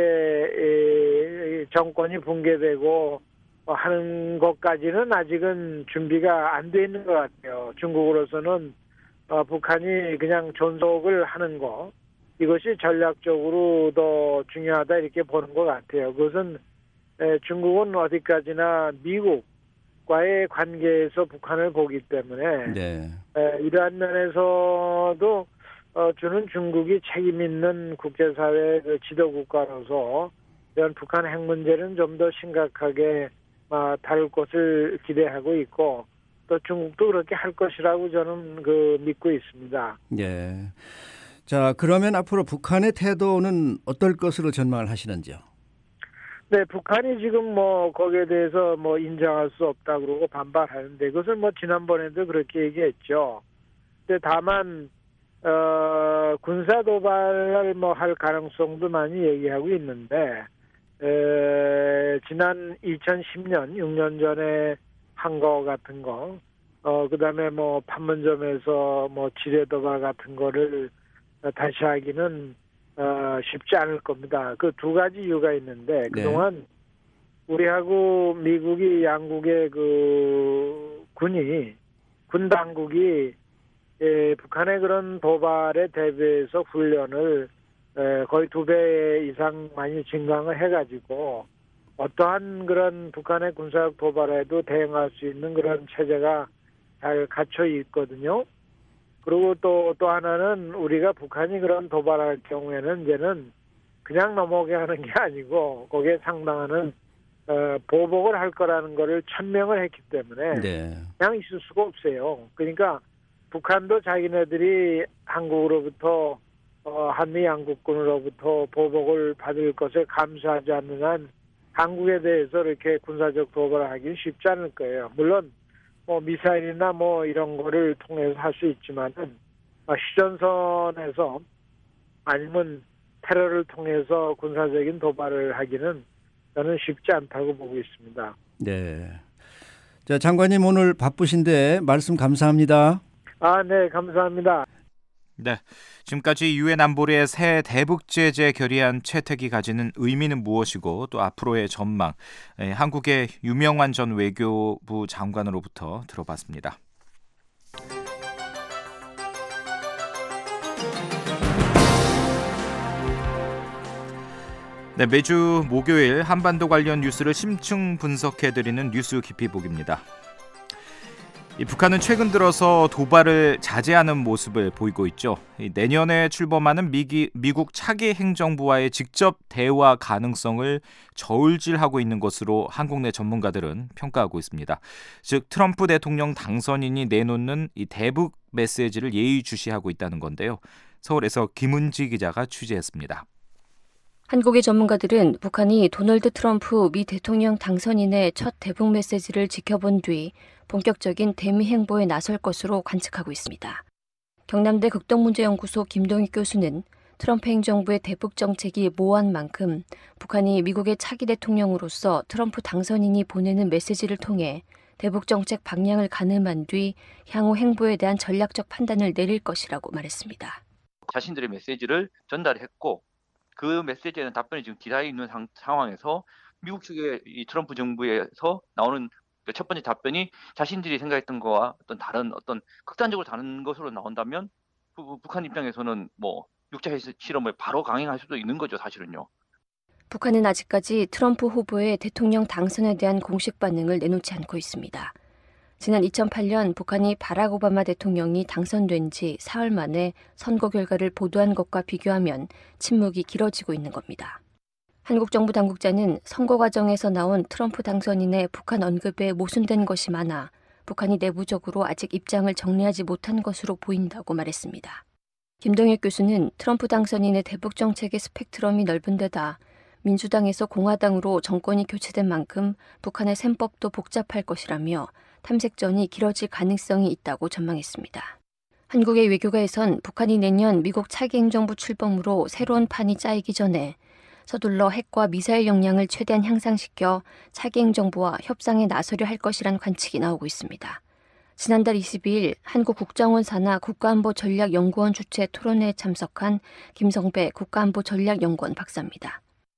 에, 정권이 붕괴되고 어, 하는 것까지는 아직은 준비가 안 돼 있는 것 같아요. 중국으로서는 어, 북한이 그냥 존속을 하는 거 이것이 전략적으로 더 중요하다 이렇게 보는 것 같아요. 그것은 에, 중국은 어디까지나 미국과의 관계에서 북한을 보기 때문에 네. 에, 이러한 면에서도 어, 주는 중국이 책임 있는 국제사회 그 지도국가로서 이런 북한 핵 문제는 좀 더 심각하게 아, 다룰 것을 기대하고 있고 또 중국도 그렇게 할 것이라고 저는 그 믿고 있습니다. 네. 자, 그러면 앞으로 북한의 태도는 어떨 것으로 전망을 하시는지요? 네, 북한이 지금 뭐 거기에 대해서 뭐 인정할 수 없다 그러고 반발하는데 그것은 뭐 지난번에도 그렇게 얘기했죠. 근데 다만 어, 군사 도발을 뭐 할 가능성도 많이 얘기하고 있는데 에, 지난 이천십 년 육 년 전에 한 거 같은 거, 어, 그 다음에 뭐 판문점에서 뭐 지뢰 도발 같은 거를 다시 하기는 어, 쉽지 않을 겁니다. 그 두 가지 이유가 있는데 그동안 네. 우리하고 미국이 양국의 그 군이 군 당국이 예, 북한의 그런 도발에 대비해서 훈련을 에, 거의 두 배 이상 많이 증강을 해가지고 어떠한 그런 북한의 군사력 도발에도 대응할 수 있는 그런 체제가 잘 갖춰 있거든요. 그리고 또, 또 하나는 우리가 북한이 그런 도발할 경우에는 이제는 그냥 넘어오게 하는 게 아니고 거기에 상당한 어, 보복을 할 거라는 거를 천명을 했기 때문에 네. 그냥 있을 수가 없어요. 그러니까 북한도 자기네들이 한국으로부터 어, 한미 양국군으로부터 보복을 받을 것을 감수하지 않는 한 한국에 대해서 이렇게 군사적 도발을 하기는 쉽지 않을 거예요. 물론 뭐 미사일이나 뭐 이런 거를 통해서 할 수 있지만은 어, 시전선에서 아니면 테러를 통해서 군사적인 도발을 하기는 저는 쉽지 않다고 보고 있습니다. 네. 자, 장관님 오늘 바쁘신데 말씀 감사합니다. 아, 네, 감사합니다. 네, 지금까지 유엔 안보리의 새 대북 제재 결의안 채택이 가지는 의미는 무엇이고 또 앞으로의 전망, 한국의 유명환 전 외교부 장관으로부터 들어봤습니다. 네, 매주 목요일 한반도 관련 뉴스를 심층 분석해드리는 뉴스 깊이보기입니다. 이 북한은 최근 들어서 도발을 자제하는 모습을 보이고 있죠. 이 내년에 출범하는 미기, 미국 차기 행정부와의 직접 대화 가능성을 저울질하고 있는 것으로 한국 내 전문가들은 평가하고 있습니다. 즉 트럼프 대통령 당선인이 내놓는 이 대북 메시지를 예의주시하고 있다는 건데요. 서울에서 김은지 기자가 취재했습니다. 한국의 전문가들은 북한이 도널드 트럼프 미 대통령 당선인의 첫 대북 메시지를 지켜본 뒤 본격적인 대미 행보에 나설 것으로 관측하고 있습니다. 경남대 극동문제연구소 김동익 교수는 트럼프 행정부의 대북 정책이 모호한 만큼 북한이 미국의 차기 대통령으로서 트럼프 당선인이 보내는 메시지를 통해 대북 정책 방향을 가늠한 뒤 향후 행보에 대한 전략적 판단을 내릴 것이라고 말했습니다. 자신들의 메시지를 전달했고 그 메시지에는 답변이 지금 기다려 있는 상, 상황에서 미국 측의 이 트럼프 정부에서 나오는 첫 번째 답변이 자신들이 생각했던 거와 어떤 다른 어떤 극단적으로 다른 것으로 나온다면 부, 북한 입장에서는 뭐 육자 실험을 바로 강행할 수도 있는 거죠, 사실은요. 북한은 아직까지 트럼프 후보의 대통령 당선에 대한 공식 반응을 내놓지 않고 있습니다. 지난 이천팔 년 북한이 바락 오바마 대통령이 당선된 지 사흘 만에 선거 결과를 보도한 것과 비교하면 침묵이 길어지고 있는 겁니다. 한국 정부 당국자는 선거 과정에서 나온 트럼프 당선인의 북한 언급에 모순된 것이 많아 북한이 내부적으로 아직 입장을 정리하지 못한 것으로 보인다고 말했습니다. 김동혁 교수는 트럼프 당선인의 대북 정책의 스펙트럼이 넓은 데다 민주당에서 공화당으로 정권이 교체된 만큼 북한의 셈법도 복잡할 것이라며 탐색전이 길어질 가능성이 있다고 전망했습니다. 한국의 외교가에선 북한이 내년 미국 차기 행정부 출범으로 새로운 판이 짜이기 전에 서둘러 핵과 미사일 역량을 최대한 향상시켜 차기 행정부와 협상에 나서려 할 것이란 관측이 나오고 있습니다. 지난달 이십이 일 한국 국정원 산하 국가안보전략연구원 주최 토론회에 참석한 김성배 국가안보전략연구원 박사입니다.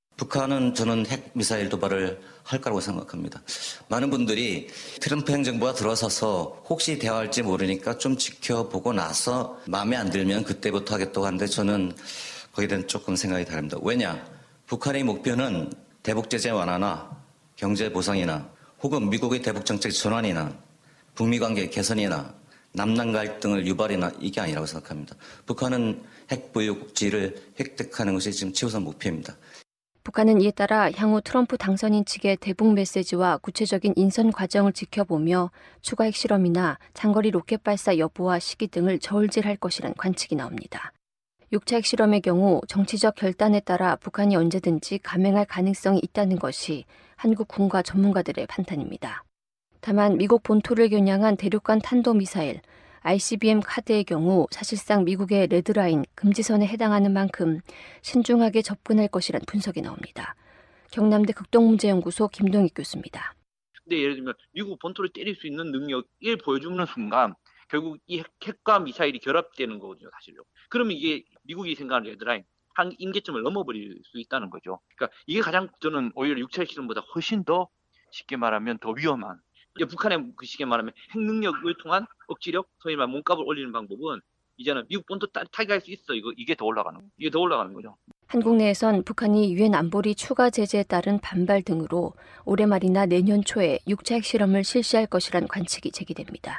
북한은 저는 핵 미사일 도발을 할 거라고 생각합니다. 많은 분들이 트럼프 행정부가 들어서서 혹시 대화할지 모르니까 좀 지켜보고 나서 마음에 안 들면 그때부터 하겠다고 하는데 저는 거기에 대한 조금 생각이 다릅니다. 왜냐? 북한의 목표는 대북 제재 완화나 경제 보상이나 혹은 미국의 대북 정책 전환이나 북미 관계 개선이나 남남 갈등을 유발이나 이게 아니라고 생각합니다. 북한은 핵 보유 국지를 획득하는 것이 지금 최우선 목표입니다. 북한은 이에 따라 향후 트럼프 당선인 측의 대북 메시지와 구체적인 인선 과정을 지켜보며 추가 핵실험이나 장거리 로켓 발사 여부와 시기 등을 저울질할 것이란 관측이 나옵니다. 육 차 핵실험의 경우 정치적 결단에 따라 북한이 언제든지 감행할 가능성이 있다는 것이 한국 군과 전문가들의 판단입니다. 다만 미국 본토를 겨냥한 대륙간 탄도미사일 아이씨비엠 카드의 경우 사실상 미국의 레드라인 금지선에 해당하는 만큼 신중하게 접근할 것이란 분석이 나옵니다. 경남대 극동문제연구소 김동익 교수입니다. 근데 예를 들면 미국 본토를 때릴 수 있는 능력을 보여주는 순간 결국 이 핵과 미사일이 결합되는 거거든요, 사실요. 그러면 이게 미국이 생각하는 레드라인, 한 임계점을 넘어버릴 수 있다는 거죠. 그러니까 이게 가장 저는 오히려 육 차 핵실험보다 훨씬 더 쉽게 말하면 더 위험한. 이제 북한의 그 쉽게 말하면 핵능력을 통한 억지력, 소위 말 몸값을 올리는 방법은 이제는 미국 본토 타격할 수 있어. 이거 이게 더 올라가는 이게 더 올라가는 거죠. 한국 내에선 북한이 유엔 안보리 추가 제재에 따른 반발 등으로 올해 말이나 내년 초에 육 차 핵실험을 실시할 것이란 관측이 제기됩니다.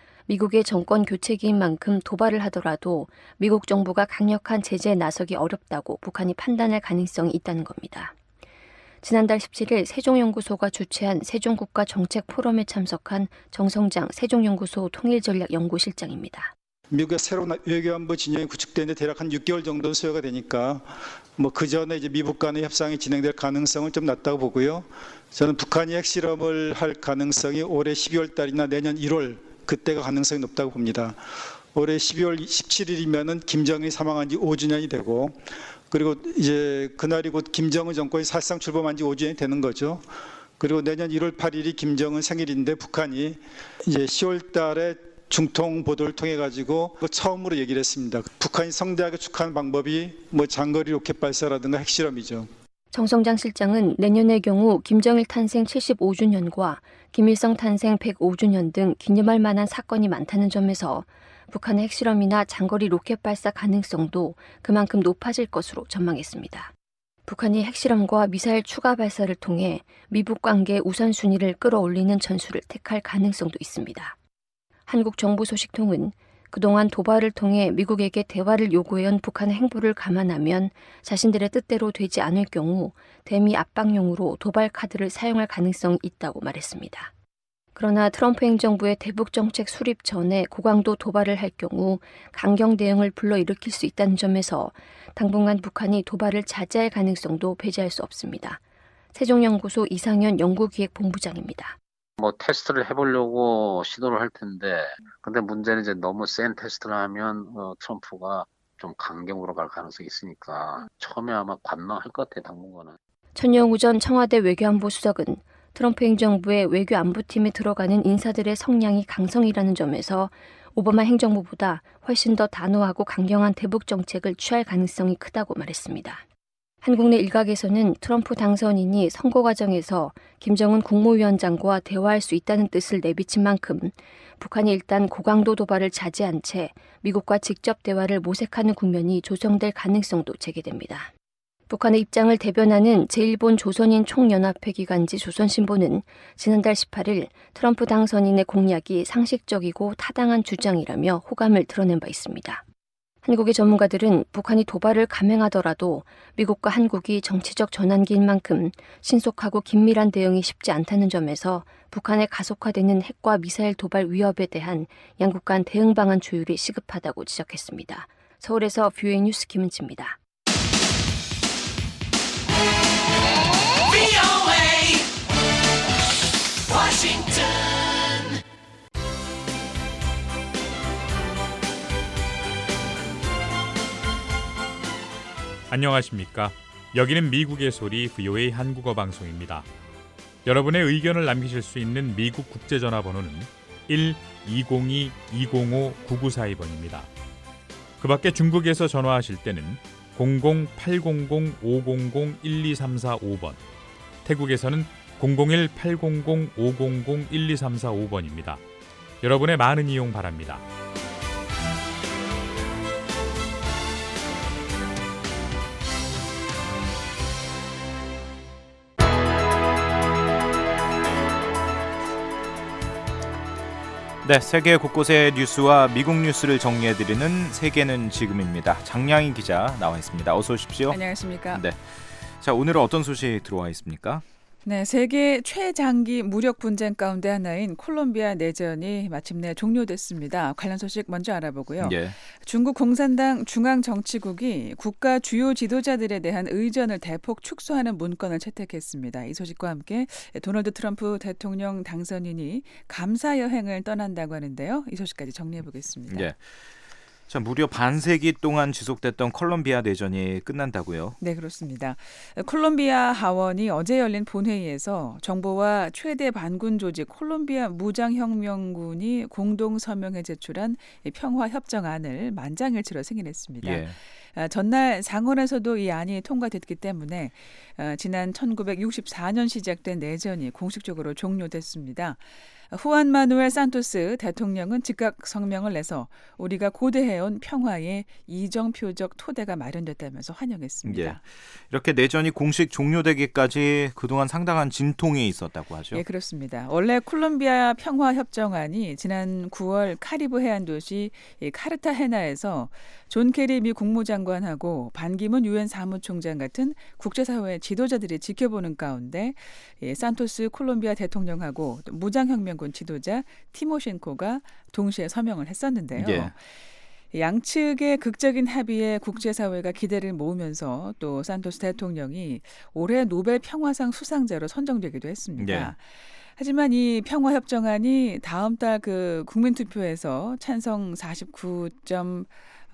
미국의 정권 교체기인 만큼 도발을 하더라도 미국 정부가 강력한 제재에 나서기 어렵다고 북한이 판단할 가능성이 있다는 겁니다. 지난달 십칠 일 세종연구소가 주최한 세종국가정책 포럼에 참석한 정성장 세종연구소 통일전략연구실장입니다. 미국의 새로운 외교안보 진영이 구축되는데 대략 한 육 개월 정도는 소요가 되니까 뭐 그 전에 이제 미국 간의 협상이 진행될 가능성은 좀 낮다고 보고요. 저는 북한이 핵실험을 할 가능성이 올해 십이월 달이나 내년 일월 그때가 가능성이 높다고 봅니다. 올해 십이월 십칠일이면은 김정일이 사망한 지 오 주년이 되고 그리고 이제 그날이 곧 김정은 정권이 사실상 출범한 지 오 주년이 되는 거죠. 그리고 내년 일월 팔일이 김정은 생일인데 북한이 이제 시월 달에 중통 보도를 통해 가지고 처음으로 얘기를 했습니다. 북한이 성대하게 축하하는 방법이 뭐 장거리 로켓 발사라든가 핵실험이죠. 정성장 실장은 내년의 경우 김정일 탄생 칠십오 주년과 김일성 탄생 백오 주년 등 기념할 만한 사건이 많다는 점에서 북한의 핵실험이나 장거리 로켓 발사 가능성도 그만큼 높아질 것으로 전망했습니다. 북한이 핵실험과 미사일 추가 발사를 통해 미북 관계 우선순위를 끌어올리는 전술을 택할 가능성도 있습니다. 한국 정부 소식통은 그동안 도발을 통해 미국에게 대화를 요구해온 북한의 행보를 감안하면 자신들의 뜻대로 되지 않을 경우 대미 압박용으로 도발 카드를 사용할 가능성이 있다고 말했습니다. 그러나 트럼프 행정부의 대북 정책 수립 전에 고강도 도발을 할 경우 강경 대응을 불러일으킬 수 있다는 점에서 당분간 북한이 도발을 자제할 가능성도 배제할 수 없습니다. 세종연구소 이상현 연구기획본부장입니다. 뭐 테스트를 해보려고 시도를 할 텐데 근데 문제는 이제 너무 센 테스트를 하면 어, 트럼프가 좀 강경으로 갈 가능성이 있으니까 처음에 아마 관망할 것 같아요. 당분간은. 천영우 전 청와대 외교안보 수석은 트럼프 행정부의 외교안보팀에 들어가는 인사들의 성향이 강성이라는 점에서 오바마 행정부보다 훨씬 더 단호하고 강경한 대북 정책을 취할 가능성이 크다고 말했습니다. 한국 내 일각에서는 트럼프 당선인이 선거 과정에서 김정은 국무위원장과 대화할 수 있다는 뜻을 내비친 만큼 북한이 일단 고강도 도발을 자제한 채 미국과 직접 대화를 모색하는 국면이 조성될 가능성도 제기됩니다. 북한의 입장을 대변하는 제일본 조선인 총연합회 기관지 조선신보는 지난달 십팔 일 트럼프 당선인의 공약이 상식적이고 타당한 주장이라며 호감을 드러낸 바 있습니다. 한국의 전문가들은 북한이 도발을 감행하더라도 미국과 한국이 정치적 전환기인 만큼 신속하고 긴밀한 대응이 쉽지 않다는 점에서 북한의 가속화되는 핵과 미사일 도발 위협에 대한 양국 간 대응 방안 조율이 시급하다고 지적했습니다. 서울에서 뷰의 뉴스 김은지입니다. 안녕하십니까? 여기는 미국의 소리 브이오에이 한국어 방송입니다. 여러분의 의견을 남기실 수 있는 미국 국제전화번호는 일 이공이 이공오 구구사이 번입니다. 그 밖에 중국에서 전화하실 때는 공공 팔공공 오공공 일이삼사오 번, 태국에서는 공공일 팔공공 오공공 일이삼사오 번입니다. 여러분의 많은 이용 바랍니다. 네, 세계 곳곳의 뉴스와 미국 뉴스를 정리해드리는 세계는 지금입니다. 장량희 기자 나와 있습니다. 어서 오십시오. 안녕하십니까. 네, 자 오늘은 어떤 소식 들어와 있습니까? 네, 세계 최장기 무력 분쟁 가운데 하나인 콜롬비아 내전이 마침내 종료됐습니다. 관련 소식 먼저 알아보고요. 예. 중국 공산당 중앙정치국이 국가 주요 지도자들에 대한 의전을 대폭 축소하는 문건을 채택했습니다. 이 소식과 함께 도널드 트럼프 대통령 당선인이 감사 여행을 떠난다고 하는데요. 이 소식까지 정리해 보겠습니다. 예. 자, 무려 반세기 동안 지속됐던 콜롬비아 내전이 끝난다고요? 네, 그렇습니다. 콜롬비아 하원이 어제 열린 본회의에서 정부와 최대 반군 조직 콜롬비아 무장혁명군이 공동 서명해 제출한 평화협정안을 만장일치로 승인했습니다. 예. 전날 상원에서도 이 안이 통과됐기 때문에 지난 천구백육십사 년 시작된 내전이 공식적으로 종료됐습니다. 후안 마누엘 산토스 대통령은 즉각 성명을 내서 우리가 고대해온 평화의 이정표적 토대가 마련됐다면서 환영했습니다. 예. 이렇게 내전이 공식 종료되기까지 그동안 상당한 진통이 있었다고 하죠. 예, 그렇습니다. 원래 콜롬비아 평화협정안이 지난 구월 카리브 해안 도시 카르타헤나에서 존 케리 미 국무장관하고 반기문 유엔 사무총장 같은 국제사회 지도자들이 지켜보는 가운데 산토스 콜롬비아 대통령하고 무장혁명군 지도자 티모셴코가 동시에 서명을 했었는데요. 예. 양측의 극적인 합의에 국제사회가 기대를 모으면서 또 산토스 대통령이 올해 노벨 평화상 수상자로 선정되기도 했습니다. 예. 하지만 이 평화협정안이 다음 달 그 국민투표에서 찬성 사십구 점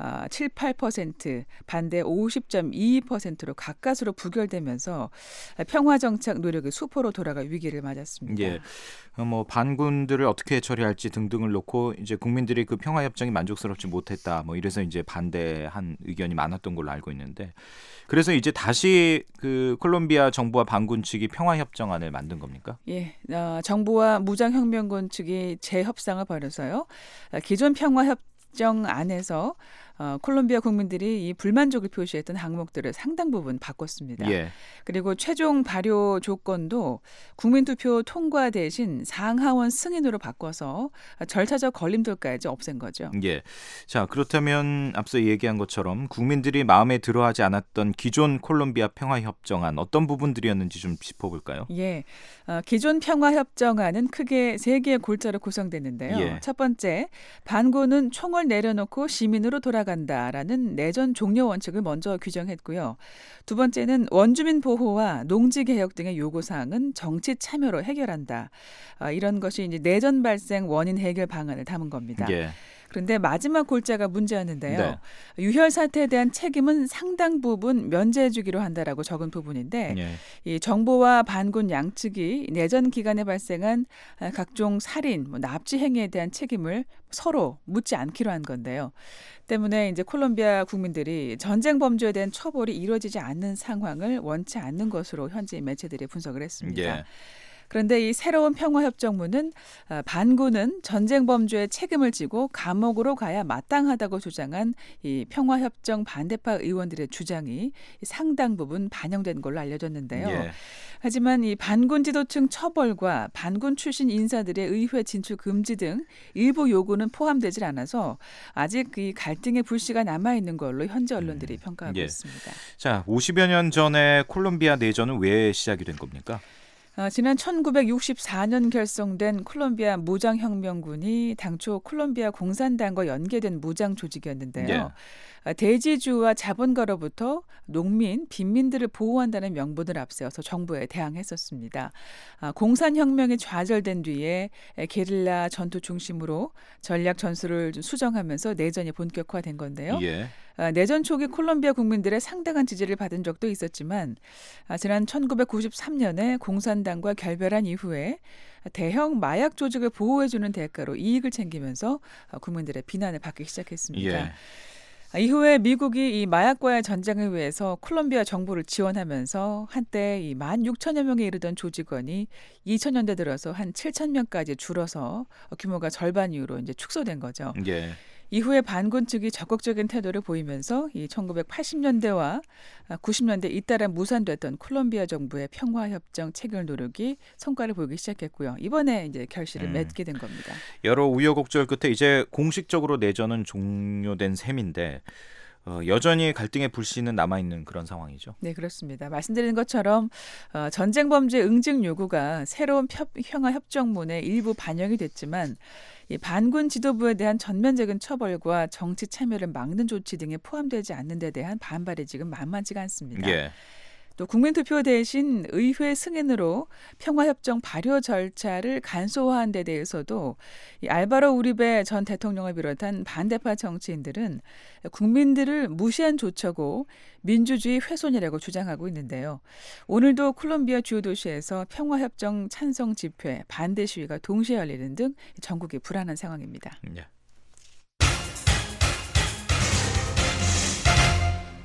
칠팔 퍼센트, 반대 오십 점 이이 퍼센트로 가까스로 부결되면서 평화정착 노력이 수포로 돌아가 위기를 맞았습니다. 예, 뭐 반군들을 어떻게 처리할지 등등을 놓고 이제 국민들이 그 평화협정이 만족스럽지 못했다, 뭐 이래서 이제 반대한 의견이 많았던 걸로 알고 있는데, 그래서 이제 다시 그 콜롬비아 정부와 반군 측이 평화협정안을 만든 겁니까? 예, 어, 정부와 무장혁명군 측이 재협상을 벌여서요. 기존 평화협정 안에서 어, 콜롬비아 국민들이 이 불만족을 표시했던 항목들을 상당 부분 바꿨습니다. 예. 그리고 최종 발효 조건도 국민투표 통과 대신 상하원 승인으로 바꿔서 절차적 걸림돌까지 없앤 거죠. 예. 자, 그렇다면 앞서 얘기한 것처럼 국민들이 마음에 들어하지 않았던 기존 콜롬비아 평화협정안 어떤 부분들이었는지 좀 짚어볼까요? 예. 어, 기존 평화협정안은 크게 세 개의 골자로 구성됐는데요. 예. 첫 번째, 반군은 총을 내려놓고 시민으로 돌아가 간다라는 내전 종료 원칙을 먼저 규정했고요. 두 번째는 원주민 보호와 농지 개혁 등의 요구 사항은 정치 참여로 해결한다. 아, 이런 것이 이제 내전 발생 원인 해결 방안을 담은 겁니다. 예. 그런데 마지막 골자가 문제였는데요. 네. 유혈 사태에 대한 책임은 상당 부분 면제해주기로 한다라고 적은 부분인데 네. 이 정부와 반군 양측이 내전 기간에 발생한 각종 살인, 뭐 납치 행위에 대한 책임을 서로 묻지 않기로 한 건데요. 때문에 이제 콜롬비아 국민들이 전쟁 범죄에 대한 처벌이 이루어지지 않는 상황을 원치 않는 것으로 현지 매체들이 분석을 했습니다. 예. 그런데 이 새로운 평화협정문은 반군은 전쟁 범죄의 책임을 지고 감옥으로 가야 마땅하다고 주장한 이 평화협정 반대파 의원들의 주장이 상당 부분 반영된 걸로 알려졌는데요. 예. 하지만 이 반군 지도층 처벌과 반군 출신 인사들의 의회 진출 금지 등 일부 요구는 포함되질 않아서 아직 이 갈등의 불씨가 남아있는 걸로 현지 언론들이 음. 평가하고 예. 있습니다. 자, 오십여 년 전에 콜롬비아 내전은 왜 시작이 된 겁니까? 어, 지난 천구백육십사 년 결성된 콜롬비아 무장혁명군이 당초 콜롬비아 공산당과 연계된 무장 조직이었는데요. 예. 대지주와 자본가로부터 농민, 빈민들을 보호한다는 명분을 앞세워서 정부에 대항했었습니다. 공산혁명이 좌절된 뒤에 게릴라 전투 중심으로 전략 전술을 수정하면서 내전이 본격화된 건데요. 예. 내전 초기 콜롬비아 국민들의 상당한 지지를 받은 적도 있었지만 지난 천구백구십삼 년에 공산당과 결별한 이후에 대형 마약 조직을 보호해주는 대가로 이익을 챙기면서 국민들의 비난을 받기 시작했습니다. 예. 이후에 미국이 이 마약과의 전쟁을 위해서 콜롬비아 정부를 지원하면서 한때 이 만 육천여 명에 이르던 조직원이 이천 년대 들어서 한 칠천 명까지 줄어서 규모가 절반 이후로 이제 축소된 거죠. 예. 이후에 반군 측이 적극적인 태도를 보이면서 이 천구백팔십 년대와 구십 년대 잇따라 무산됐던 콜롬비아 정부의 평화협정 체결 노력이 성과를 보이기 시작했고요. 이번에 이제 결실을 음. 맺게 된 겁니다. 여러 우여곡절 끝에 이제 공식적으로 내전은 종료된 셈인데 어, 여전히 갈등의 불씨는 남아있는 그런 상황이죠. 네, 그렇습니다. 말씀드린 것처럼 어, 전쟁 범죄 응징 요구가 새로운 평화협정문에 일부 반영이 됐지만 이 반군 지도부에 대한 전면적인 처벌과 정치 참여를 막는 조치 등에 포함되지 않는 데 대한 반발이 지금 만만치가 않습니다. 예. 또 국민투표 대신 의회 승인으로 평화협정 발효 절차를 간소화한 데 대해서도 이 알바로 우리베 전 대통령을 비롯한 반대파 정치인들은 국민들을 무시한 조처고 민주주의 훼손이라고 주장하고 있는데요. 오늘도 콜롬비아 주요 도시에서 평화협정 찬성 집회, 반대 시위가 동시에 열리는 등 전국이 불안한 상황입니다. 예.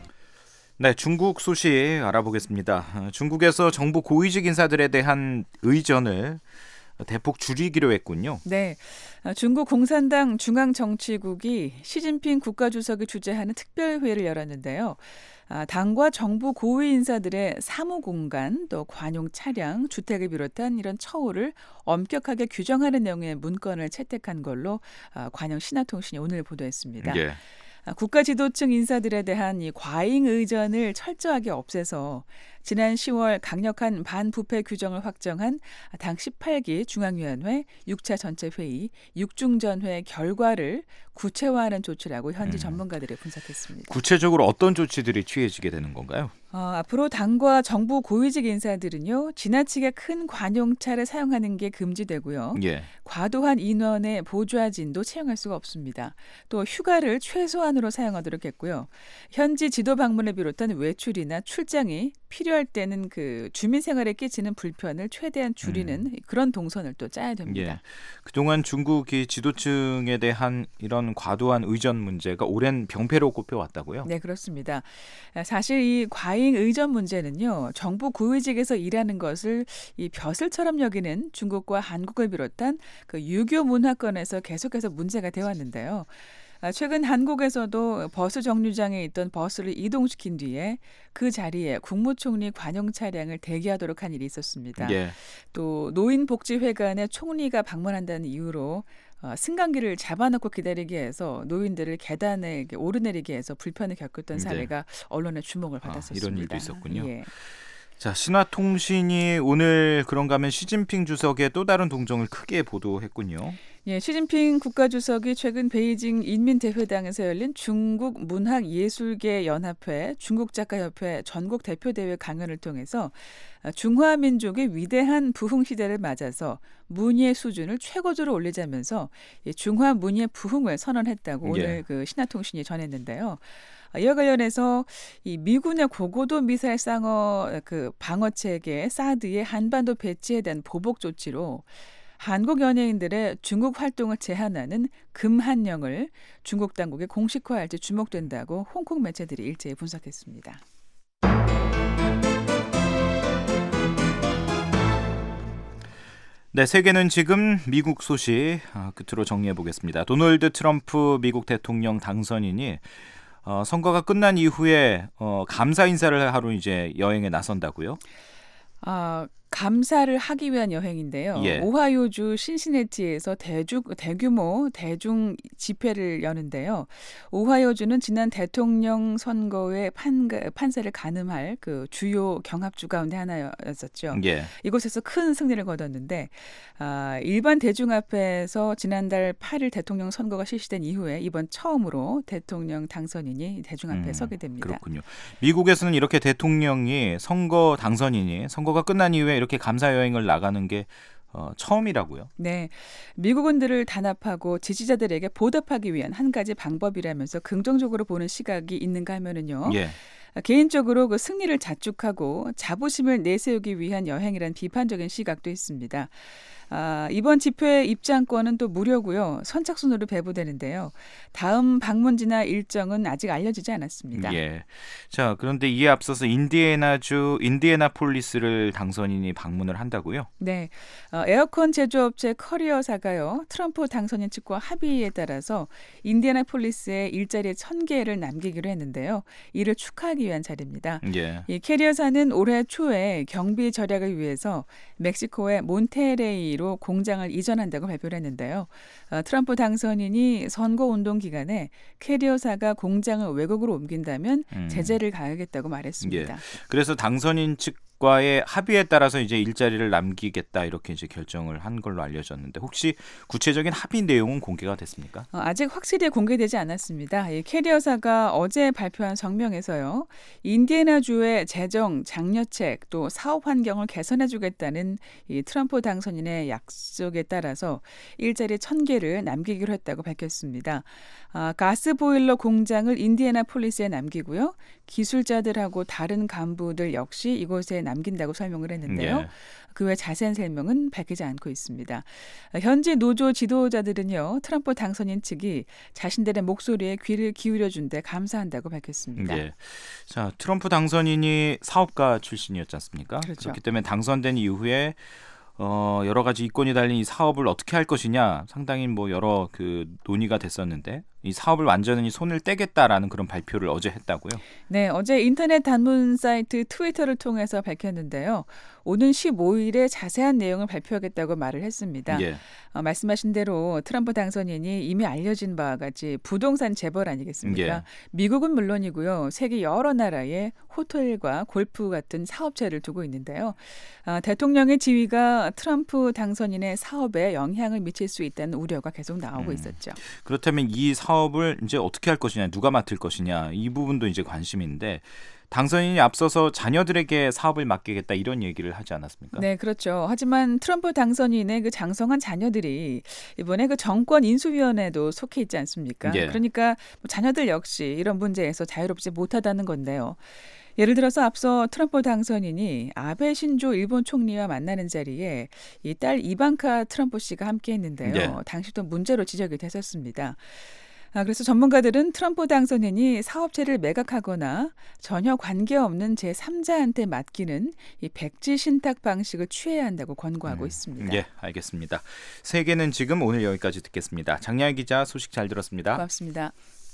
네, 중국 소식 알아보겠습니다. 중국에서 정부 고위직 인사들에 대한 의전을 대폭 줄이기로 했군요. 네, 중국 공산당 중앙정치국이 시진핑 국가주석이 주재하는 특별회의를 열었는데요. 당과 정부 고위 인사들의 사무공간, 또 관용 차량, 주택을 비롯한 이런 처우를 엄격하게 규정하는 내용의 문건을 채택한 걸로 관영 신화통신이 오늘 보도했습니다. 예. 국가 지도층 인사들에 대한 이 과잉 의전을 철저하게 없애서 지난 시월 강력한 반부패 규정을 확정한 당 십팔 기 중앙위원회 육 차 전체회의 육 중전회 결과를 구체화하는 조치라고 현지 음. 전문가들이 분석했습니다. 구체적으로 어떤 조치들이 취해지게 되는 건가요? 어, 앞으로 당과 정부 고위직 인사들은요, 지나치게 큰 관용차를 사용하는 게 금지되고요. 예. 과도한 인원의 보좌진도 채용할 수가 없습니다. 또 휴가를 최소한으로 사용하도록 했고요. 현지 지도 방문을 비롯한 외출이나 출장이 필요할 때는 그 주민 생활에 끼치는 불편을 최대한 줄이는 음. 그런 동선을 또 짜야 됩니다. 예. 그동안 중국이 지도층에 대한 이런 과도한 의전 문제가 오랜 병폐로 꼽혀왔다고요? 네, 그렇습니다. 사실 이 과잉 의전 문제는요, 정부 고위직에서 일하는 것을 이 벼슬처럼 여기는 중국과 한국을 비롯한 그 유교 문화권에서 계속해서 문제가 되어 왔는데요. 최근 한국에서도 버스 정류장에 있던 버스를 이동시킨 뒤에 그 자리에 국무총리 관용 차량을 대기하도록 한 일이 있었습니다. 예. 또 노인복지회관에 총리가 방문한다는 이유로 어, 승강기를 잡아놓고 기다리게 해서 노인들을 계단에 오르내리게 해서 불편을 겪었던 사례가 네. 언론의 주목을 받았었습니다. 아, 이런 일도 있었군요. 예. 자, 신화통신이 오늘 그런가 하면 시진핑 주석의 또 다른 동정을 크게 보도했군요. 예, 시진핑 국가주석이 최근 베이징 인민대회당에서 열린 중국 문학예술계 연합회, 중국작가협회 전국 대표대회 강연을 통해서 중화민족의 위대한 부흥 시대를 맞아서 문예 수준을 최고조로 올리자면서 중화 문예 부흥을 선언했다고 오늘 예. 그 신화통신이 전했는데요. 이와 관련해서 이 미군의 고고도 미사일 쌍어 그 방어 체계 사드의 한반도 배치에 대한 보복 조치로 한국 연예인들의 중국 활동을 제한하는 금한령을 중국 당국이 공식화할지 주목된다고 홍콩 매체들이 일제히 분석했습니다. 네, 세계는 지금 미국 소식 끝으로 정리해 보겠습니다. 도널드 트럼프 미국 대통령 당선인이 어, 선거가 끝난 이후에 어, 감사 인사를 하러 이제 여행에 나선다고요? 아, 감사를 하기 위한 여행인데요. 예. 오하이오주 신시내티에서 대주, 대규모 대중 집회를 여는데요. 오하이오주는 지난 대통령 선거의 판, 판세를 가늠할 그 주요 경합주 가운데 하나였었죠. 예. 이곳에서 큰 승리를 거뒀는데 아, 일반 대중 앞에서 지난달 팔 일 대통령 선거가 실시된 이후에 이번 처음으로 대통령 당선인이 대중 앞에 음, 서게 됩니다. 그렇군요. 미국에서는 이렇게 대통령이 선거 당선인이 선거가 끝난 이후에 이렇게 감사 여행을 나가는 게 어, 처음이라고요? 네, 미국인들을 단합하고 지지자들에게 보답하기 위한 한 가지 방법이라면서 긍정적으로 보는 시각이 있는가 하면은요. 예. 개인적으로 그 승리를 자축하고 자부심을 내세우기 위한 여행이란 비판적인 시각도 있습니다. 아, 이번 집회 입장권은 또 무료고요. 선착순으로 배부되는데요. 다음 방문지나 일정은 아직 알려지지 않았습니다. 예. 자, 그런데 이에 앞서서 인디애나주 인디애나폴리스를 당선인이 방문을 한다고요? 네. 어, 에어컨 제조업체 커리어사가요. 트럼프 당선인 측과 합의에 따라서 인디애나폴리스에 일자리 천 개를 남기기로 했는데요. 이를 축하하기 위한 자리입니다. 예. 이 캐리어사는 올해 초에 경비 절약을 위해서 멕시코의 몬테레이로 공장을 이전한다고 발표를 했는데요. 어, 트럼프 당선인이 선거운동 기간에 캐리어사가 공장을 외국으로 옮긴다면 음. 제재를 가하겠다고 말했습니다. 예. 그래서 당선인 측과의 합의에 따라서 이제 일자리를 남기겠다 이렇게 이제 결정을 한 걸로 알려졌는데 혹시 구체적인 합의 내용은 공개가 됐습니까? 어, 아직 확실히 공개되지 않았습니다. 이 캐리어사가 어제 발표한 성명에서요. 인디애나주의 재정, 장려책 또 사업 환경을 개선해주겠다는 이 트럼프 당선인의 약속에 따라서 일자리 천 개를 남기기로 했다고 밝혔습니다. 아, 가스보일러 공장을 인디애나폴리스에 남기고요. 기술자들하고 다른 간부들 역시 이곳에 남긴다고 설명을 했는데요. 예. 그 외 자세한 설명은 밝히지 않고 있습니다. 현지 노조 지도자들은요. 트럼프 당선인 측이 자신들의 목소리에 귀를 기울여준 데 감사한다고 밝혔습니다. 예. 자, 트럼프 당선인이 사업가 출신이었지 않습니까? 그렇죠. 그렇기 때문에 당선된 이후에 어, 여러 가지 이권이 달린 이 사업을 어떻게 할 것이냐 상당히 뭐 여러 그 논의가 됐었는데 이 사업을 완전히 손을 떼겠다라는 그런 발표를 어제 했다고요? 네, 어제 인터넷 단문 사이트 트위터를 통해서 밝혔는데요. 오는 십오일에 자세한 내용을 발표하겠다고 말을 했습니다. 예. 어, 말씀하신 대로 트럼프 당선인이 이미 알려진 바와 같이 부동산 재벌 아니겠습니까? 예. 미국은 물론이고요. 세계 여러 나라에 호텔과 골프 같은 사업체를 두고 있는데요. 어, 대통령의 지위가 트럼프 당선인의 사업에 영향을 미칠 수 있다는 우려가 계속 나오고 음. 있었죠. 그렇다면 이 사업을 이제 어떻게 할 것이냐, 누가 맡을 것이냐 이 부분도 이제 관심인데 당선인이 앞서서 자녀들에게 사업을 맡기겠다 이런 얘기를 하지 않았습니까? 네, 그렇죠. 하지만 트럼프 당선인의 그 장성한 자녀들이 이번에 그 정권 인수위원회도 속해 있지 않습니까? 예. 그러니까 뭐 자녀들 역시 이런 문제에서 자유롭지 못하다는 건데요. 예를 들어서 앞서 트럼프 당선인이 아베 신조 일본 총리와 만나는 자리에 이 딸 이방카 트럼프 씨가 함께했는데요. 예. 당시도 문제로 지적이 됐었습니다. 아, 그래서 전문가들은 트럼프 당선인이 사업체를 매각하거나 전혀 관계없는 제삼자한테 맡기는 이 백지 신탁 방식을 취해야 한다고 권고하고 음, 있습니다. 예, 알겠습니다. 세계는 지금 오늘 여기까지 듣겠습니다. 장야희 기자 소식 잘 들었습니다. 고맙습니다.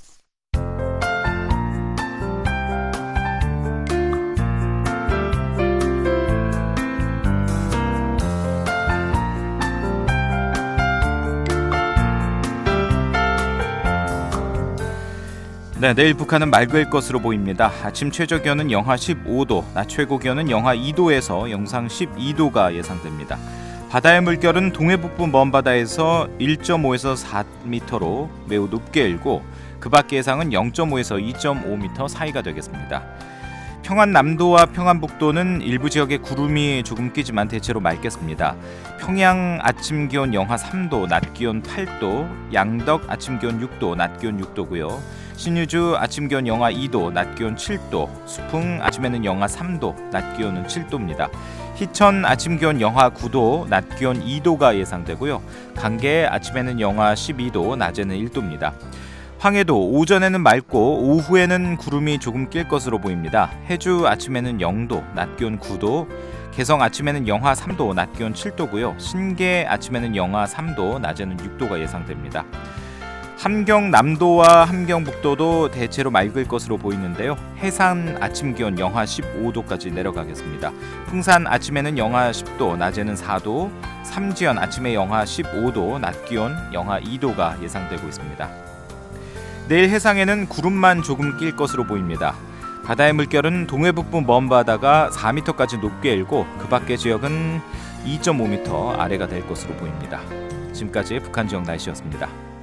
네, 내일 북한은 맑을 것으로 보입니다. 아침 최저 기온은 영하 십오도, 낮 최고 기온은 영하 이도에서 영상 십이도가 예상됩니다. 바다의 물결은 동해북부 먼바다에서 일점오에서 사 미터로 매우 높게 일고 그 밖의 예상은 영점오에서 이점오 미터 사이가 되겠습니다. 평안남도와 평안북도는 일부 지역에 구름이 조금 끼지만 대체로 맑겠습니다. 평양 아침 기온 영하 삼도, 낮 기온 팔도, 양덕 아침 기온 육도, 낮 기온 육도고요. 신유주 아침 기온 영하 이도, 낮 기온 칠도, 수풍 아침에는 영하 삼도, 낮 기온은 칠도입니다. 희천 아침 기온 영하 구도, 낮 기온 이도가 예상되고요. 강계 아침에는 영하 십이도, 낮에는 일도입니다. 황해도 오전에는 맑고 오후에는 구름이 조금 낄 것으로 보입니다. 해주 아침에는 영도, 낮 기온 구도, 개성 아침에는 영하 삼도, 낮 기온 칠도고요. 신계 아침에는 영하 삼도, 낮에는 육도가 예상됩니다. 함경 남도와 함경 북도도 대체로 맑을 것으로 보이는데요. 해산 아침 기온 영하 십오도까지 내려가겠습니다. 풍산 아침에는 영하 십도, 낮에는 사도, 삼지연 아침에 영하 십오도, 낮 기온 영하 이도가 예상되고 있습니다. 내일 해상에는 구름만 조금 낄 것으로 보입니다. 바다의 물결은 동해북부 먼바다가 사 미터까지 높게 일고 그 밖의 지역은 이점오 미터 아래가 될 것으로 보입니다. 지금까지 북한 지역 날씨였습니다.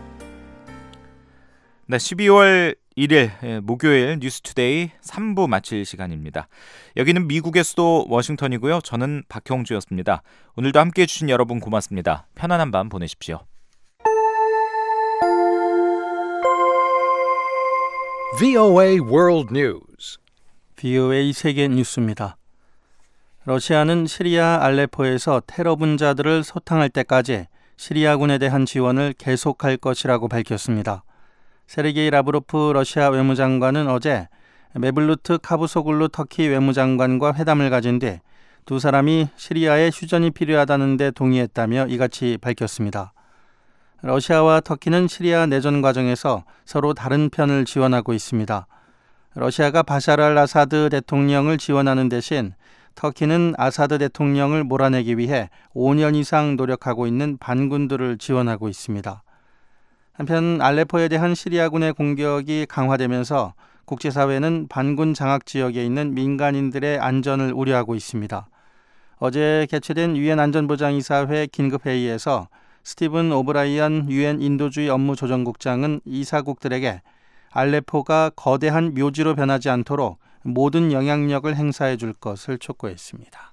네, 십이월 일일 목요일 뉴스투데이 삼 부 마칠 시간입니다. 여기는 미국의 수도 워싱턴이고요. 저는 박형주였습니다. 오늘도 함께해 주신 여러분 고맙습니다. 편안한 밤 보내십시오. 브이오에이 World News. 브이오에이 세계 뉴스입니다. 러시아는 시리아 알레포에서 테러 분자들을 소탕할 때까지 시리아군에 대한 지원을 계속할 것이라고 밝혔습니다. 세르게이 라브로프 러시아 외무장관은 어제 메블루트 카부소글루 터키 외무장관과 회담을 가진 뒤 두 사람이 시리아에 휴전이 필요하다는 데 동의했다며 이같이 밝혔습니다. 러시아와 터키는 시리아 내전 과정에서 서로 다른 편을 지원하고 있습니다. 러시아가 바샤르 알 아사드 대통령을 지원하는 대신 터키는 아사드 대통령을 몰아내기 위해 오 년 이상 노력하고 있는 반군들을 지원하고 있습니다. 한편 알레포에 대한 시리아군의 공격이 강화되면서 국제사회는 반군 장악 지역에 있는 민간인들의 안전을 우려하고 있습니다. 어제 개최된 유엔 안전보장이사회 긴급회의에서 스티븐 오브라이언 유엔 인도주의 업무조정국장은 이사국들에게 알레포가 거대한 묘지로 변하지 않도록 모든 영향력을 행사해 줄 것을 촉구했습니다.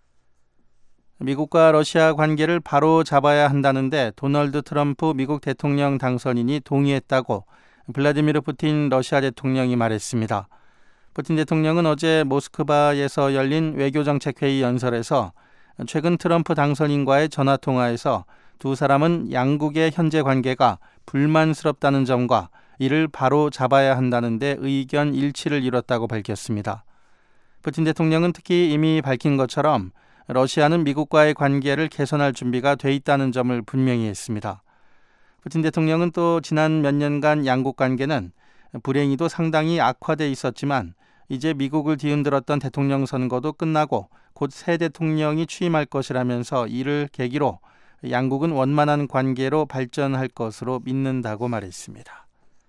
미국과 러시아 관계를 바로 잡아야 한다는데 도널드 트럼프 미국 대통령 당선인이 동의했다고 블라디미르 푸틴 러시아 대통령이 말했습니다. 푸틴 대통령은 어제 모스크바에서 열린 외교정책회의 연설에서 최근 트럼프 당선인과의 전화통화에서 두 사람은 양국의 현재 관계가 불만스럽다는 점과 이를 바로 잡아야 한다는 데 의견 일치를 이뤘다고 밝혔습니다. 푸틴 대통령은 특히 이미 밝힌 것처럼 러시아는 미국과의 관계를 개선할 준비가 돼 있다는 점을 분명히 했습니다. 푸틴 대통령은 또 지난 몇 년간 양국 관계는 불행히도 상당히 악화돼 있었지만 이제 미국을 뒤흔들었던 대통령 선거도 끝나고 곧 새 대통령이 취임할 것이라면서 이를 계기로 양국은 원만한 관계로 발전할 것으로 믿는다고 말했습니다.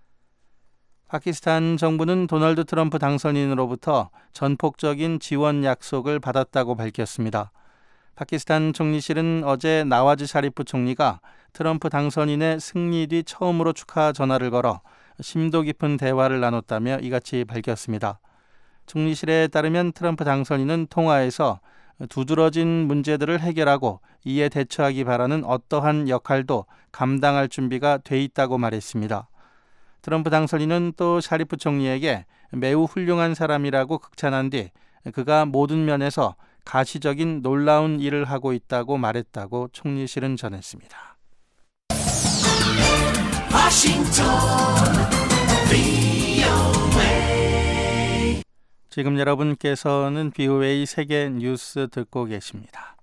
파키스탄 정부는 도널드 트럼프 당선인으로부터 전폭적인 지원 약속을 받았다고 밝혔습니다. 파키스탄 총리실은 어제 나와즈 샤리프 총리가 트럼프 당선인의 승리 뒤 처음으로 축하 전화를 걸어 심도 깊은 대화를 나눴다며 이같이 밝혔습니다. 총리실에 따르면 트럼프 당선인은 통화에서 두드러진 문제들을 해결하고 이에 대처하기 바라는 어떠한 역할도 감당할 준비가 돼 있다고 말했습니다. 트럼프 당선인은 또 샤리프 총리에게 매우 훌륭한 사람이라고 극찬한 뒤 그가 모든 면에서 가시적인 놀라운 일을 하고 있다고 말했다고 총리실은 전했습니다. 워싱턴 브이오에이 지금 여러분께서는 브이오에이 세계 뉴스 듣고 계십니다.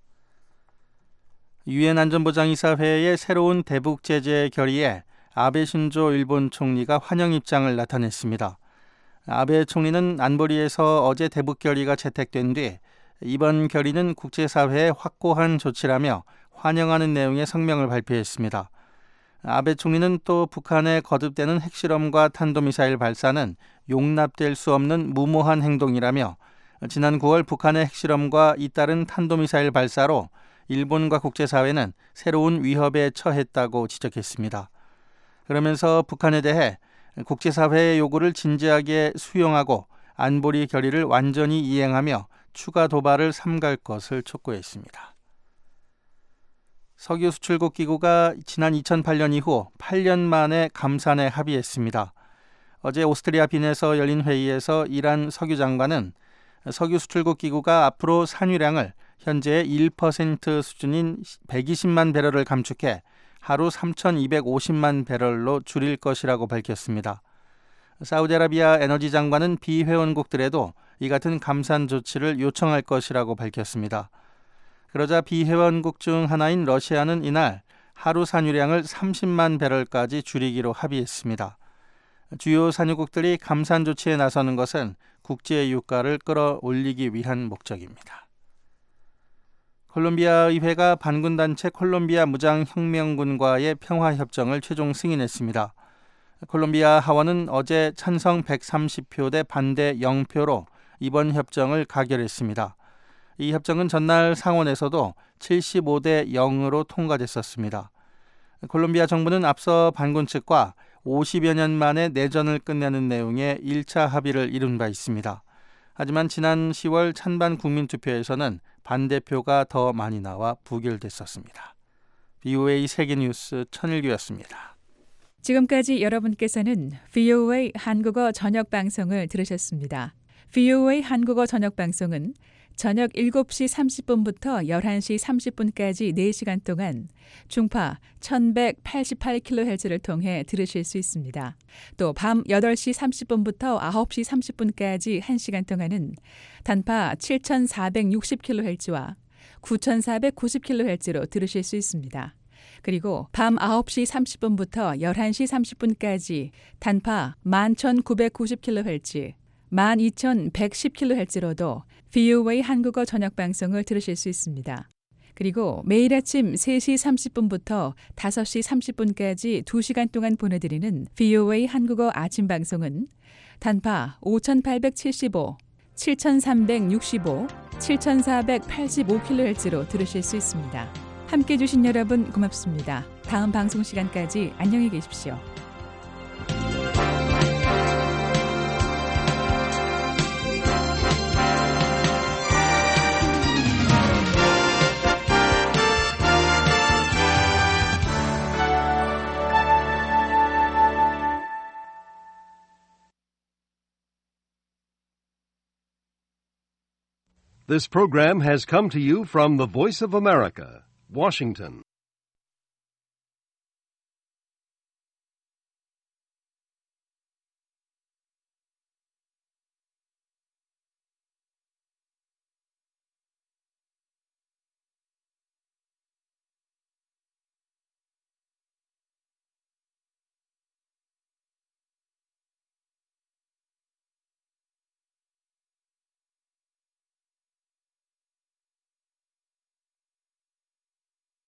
유엔 안전보장이사회의 새로운 대북 제재 결의에 아베 신조 일본 총리가 환영 입장을 나타냈습니다. 아베 총리는 안보리에서 어제 대북 결의가 채택된 뒤 이번 결의는 국제사회의 확고한 조치라며 환영하는 내용의 성명을 발표했습니다. 아베 총리는 또 북한의 거듭되는 핵실험과 탄도미사일 발사는 용납될 수 없는 무모한 행동이라며 지난 구월 북한의 핵실험과 잇따른 탄도미사일 발사로 일본과 국제사회는 새로운 위협에 처했다고 지적했습니다. 그러면서 북한에 대해 국제사회의 요구를 진지하게 수용하고 안보리 결의를 완전히 이행하며 추가 도발을 삼갈 것을 촉구했습니다. 석유 수출국 기구가 지난 이천팔 년 이후 팔 년 만에 감산에 합의했습니다. 어제 오스트리아 빈에서 열린 회의에서 이란 석유 장관은 석유 수출국 기구가 앞으로 산유량을 현재의 일 퍼센트 수준인 백이십만 배럴을 감축해 하루 삼천이백오십만 배럴로 줄일 것이라고 밝혔습니다. 사우디아라비아 에너지 장관은 비회원국들에도 이 같은 감산 조치를 요청할 것이라고 밝혔습니다. 그러자 비회원국 중 하나인 러시아는 이날 하루 산유량을 삼십만 배럴까지 줄이기로 합의했습니다. 주요 산유국들이 감산 조치에 나서는 것은 국제 유가를 끌어올리기 위한 목적입니다. 콜롬비아 의회가 반군단체 콜롬비아 무장혁명군과의 평화협정을 최종 승인했습니다. 콜롬비아 하원은 어제 찬성 백삼십 표 대 반대 영 표로 이번 협정을 가결했습니다. 이 협정은 전날 상원에서도 칠십오 대 영으로 통과됐었습니다. 콜롬비아 정부는 앞서 반군 측과 오십여 년 만에 내전을 끝내는 내용의 일 차 합의를 이룬 바 있습니다. 하지만 지난 시월 찬반 국민투표에서는 반대표가 더 많이 나와 부결됐었습니다. 브이오에이 세계뉴스 천일규였습니다. 지금까지 여러분께서는 브이오에이 한국어 저녁방송을 들으셨습니다. 브이오에이 한국어 저녁방송은 저녁 일곱 시 삼십 분부터 열한 시 삼십 분까지 네 시간 동안 중파 천백팔십팔 킬로헤르츠를 통해 들으실 수 있습니다. 또 밤 여덟 시 삼십 분부터 아홉 시 삼십 분까지 한 시간 동안은 단파 칠천사백육십 킬로헤르츠와 구천사백구십 킬로헤르츠로 들으실 수 있습니다. 그리고 밤 아홉 시 삼십 분부터 열한 시 삼십 분까지 단파 만 천구백구십 킬로헤르츠, 만 이천백십 킬로헤르츠로도 브이오에이 한국어 저녁방송을 들으실 수 있습니다. 그리고 매일 아침 세 시 삼십 분부터 다섯 시 삼십 분까지 두 시간 동안 보내드리는 브이오에이 한국어 아침방송은 단파 오천팔백칠십오, 칠천삼백육십오, 칠천사백팔십오 킬로헤르츠로 들으실 수 있습니다. 함께해 주신 여러분 고맙습니다. 다음 방송 시간까지 안녕히 계십시오. This program has come to you from the Voice of America, Washington.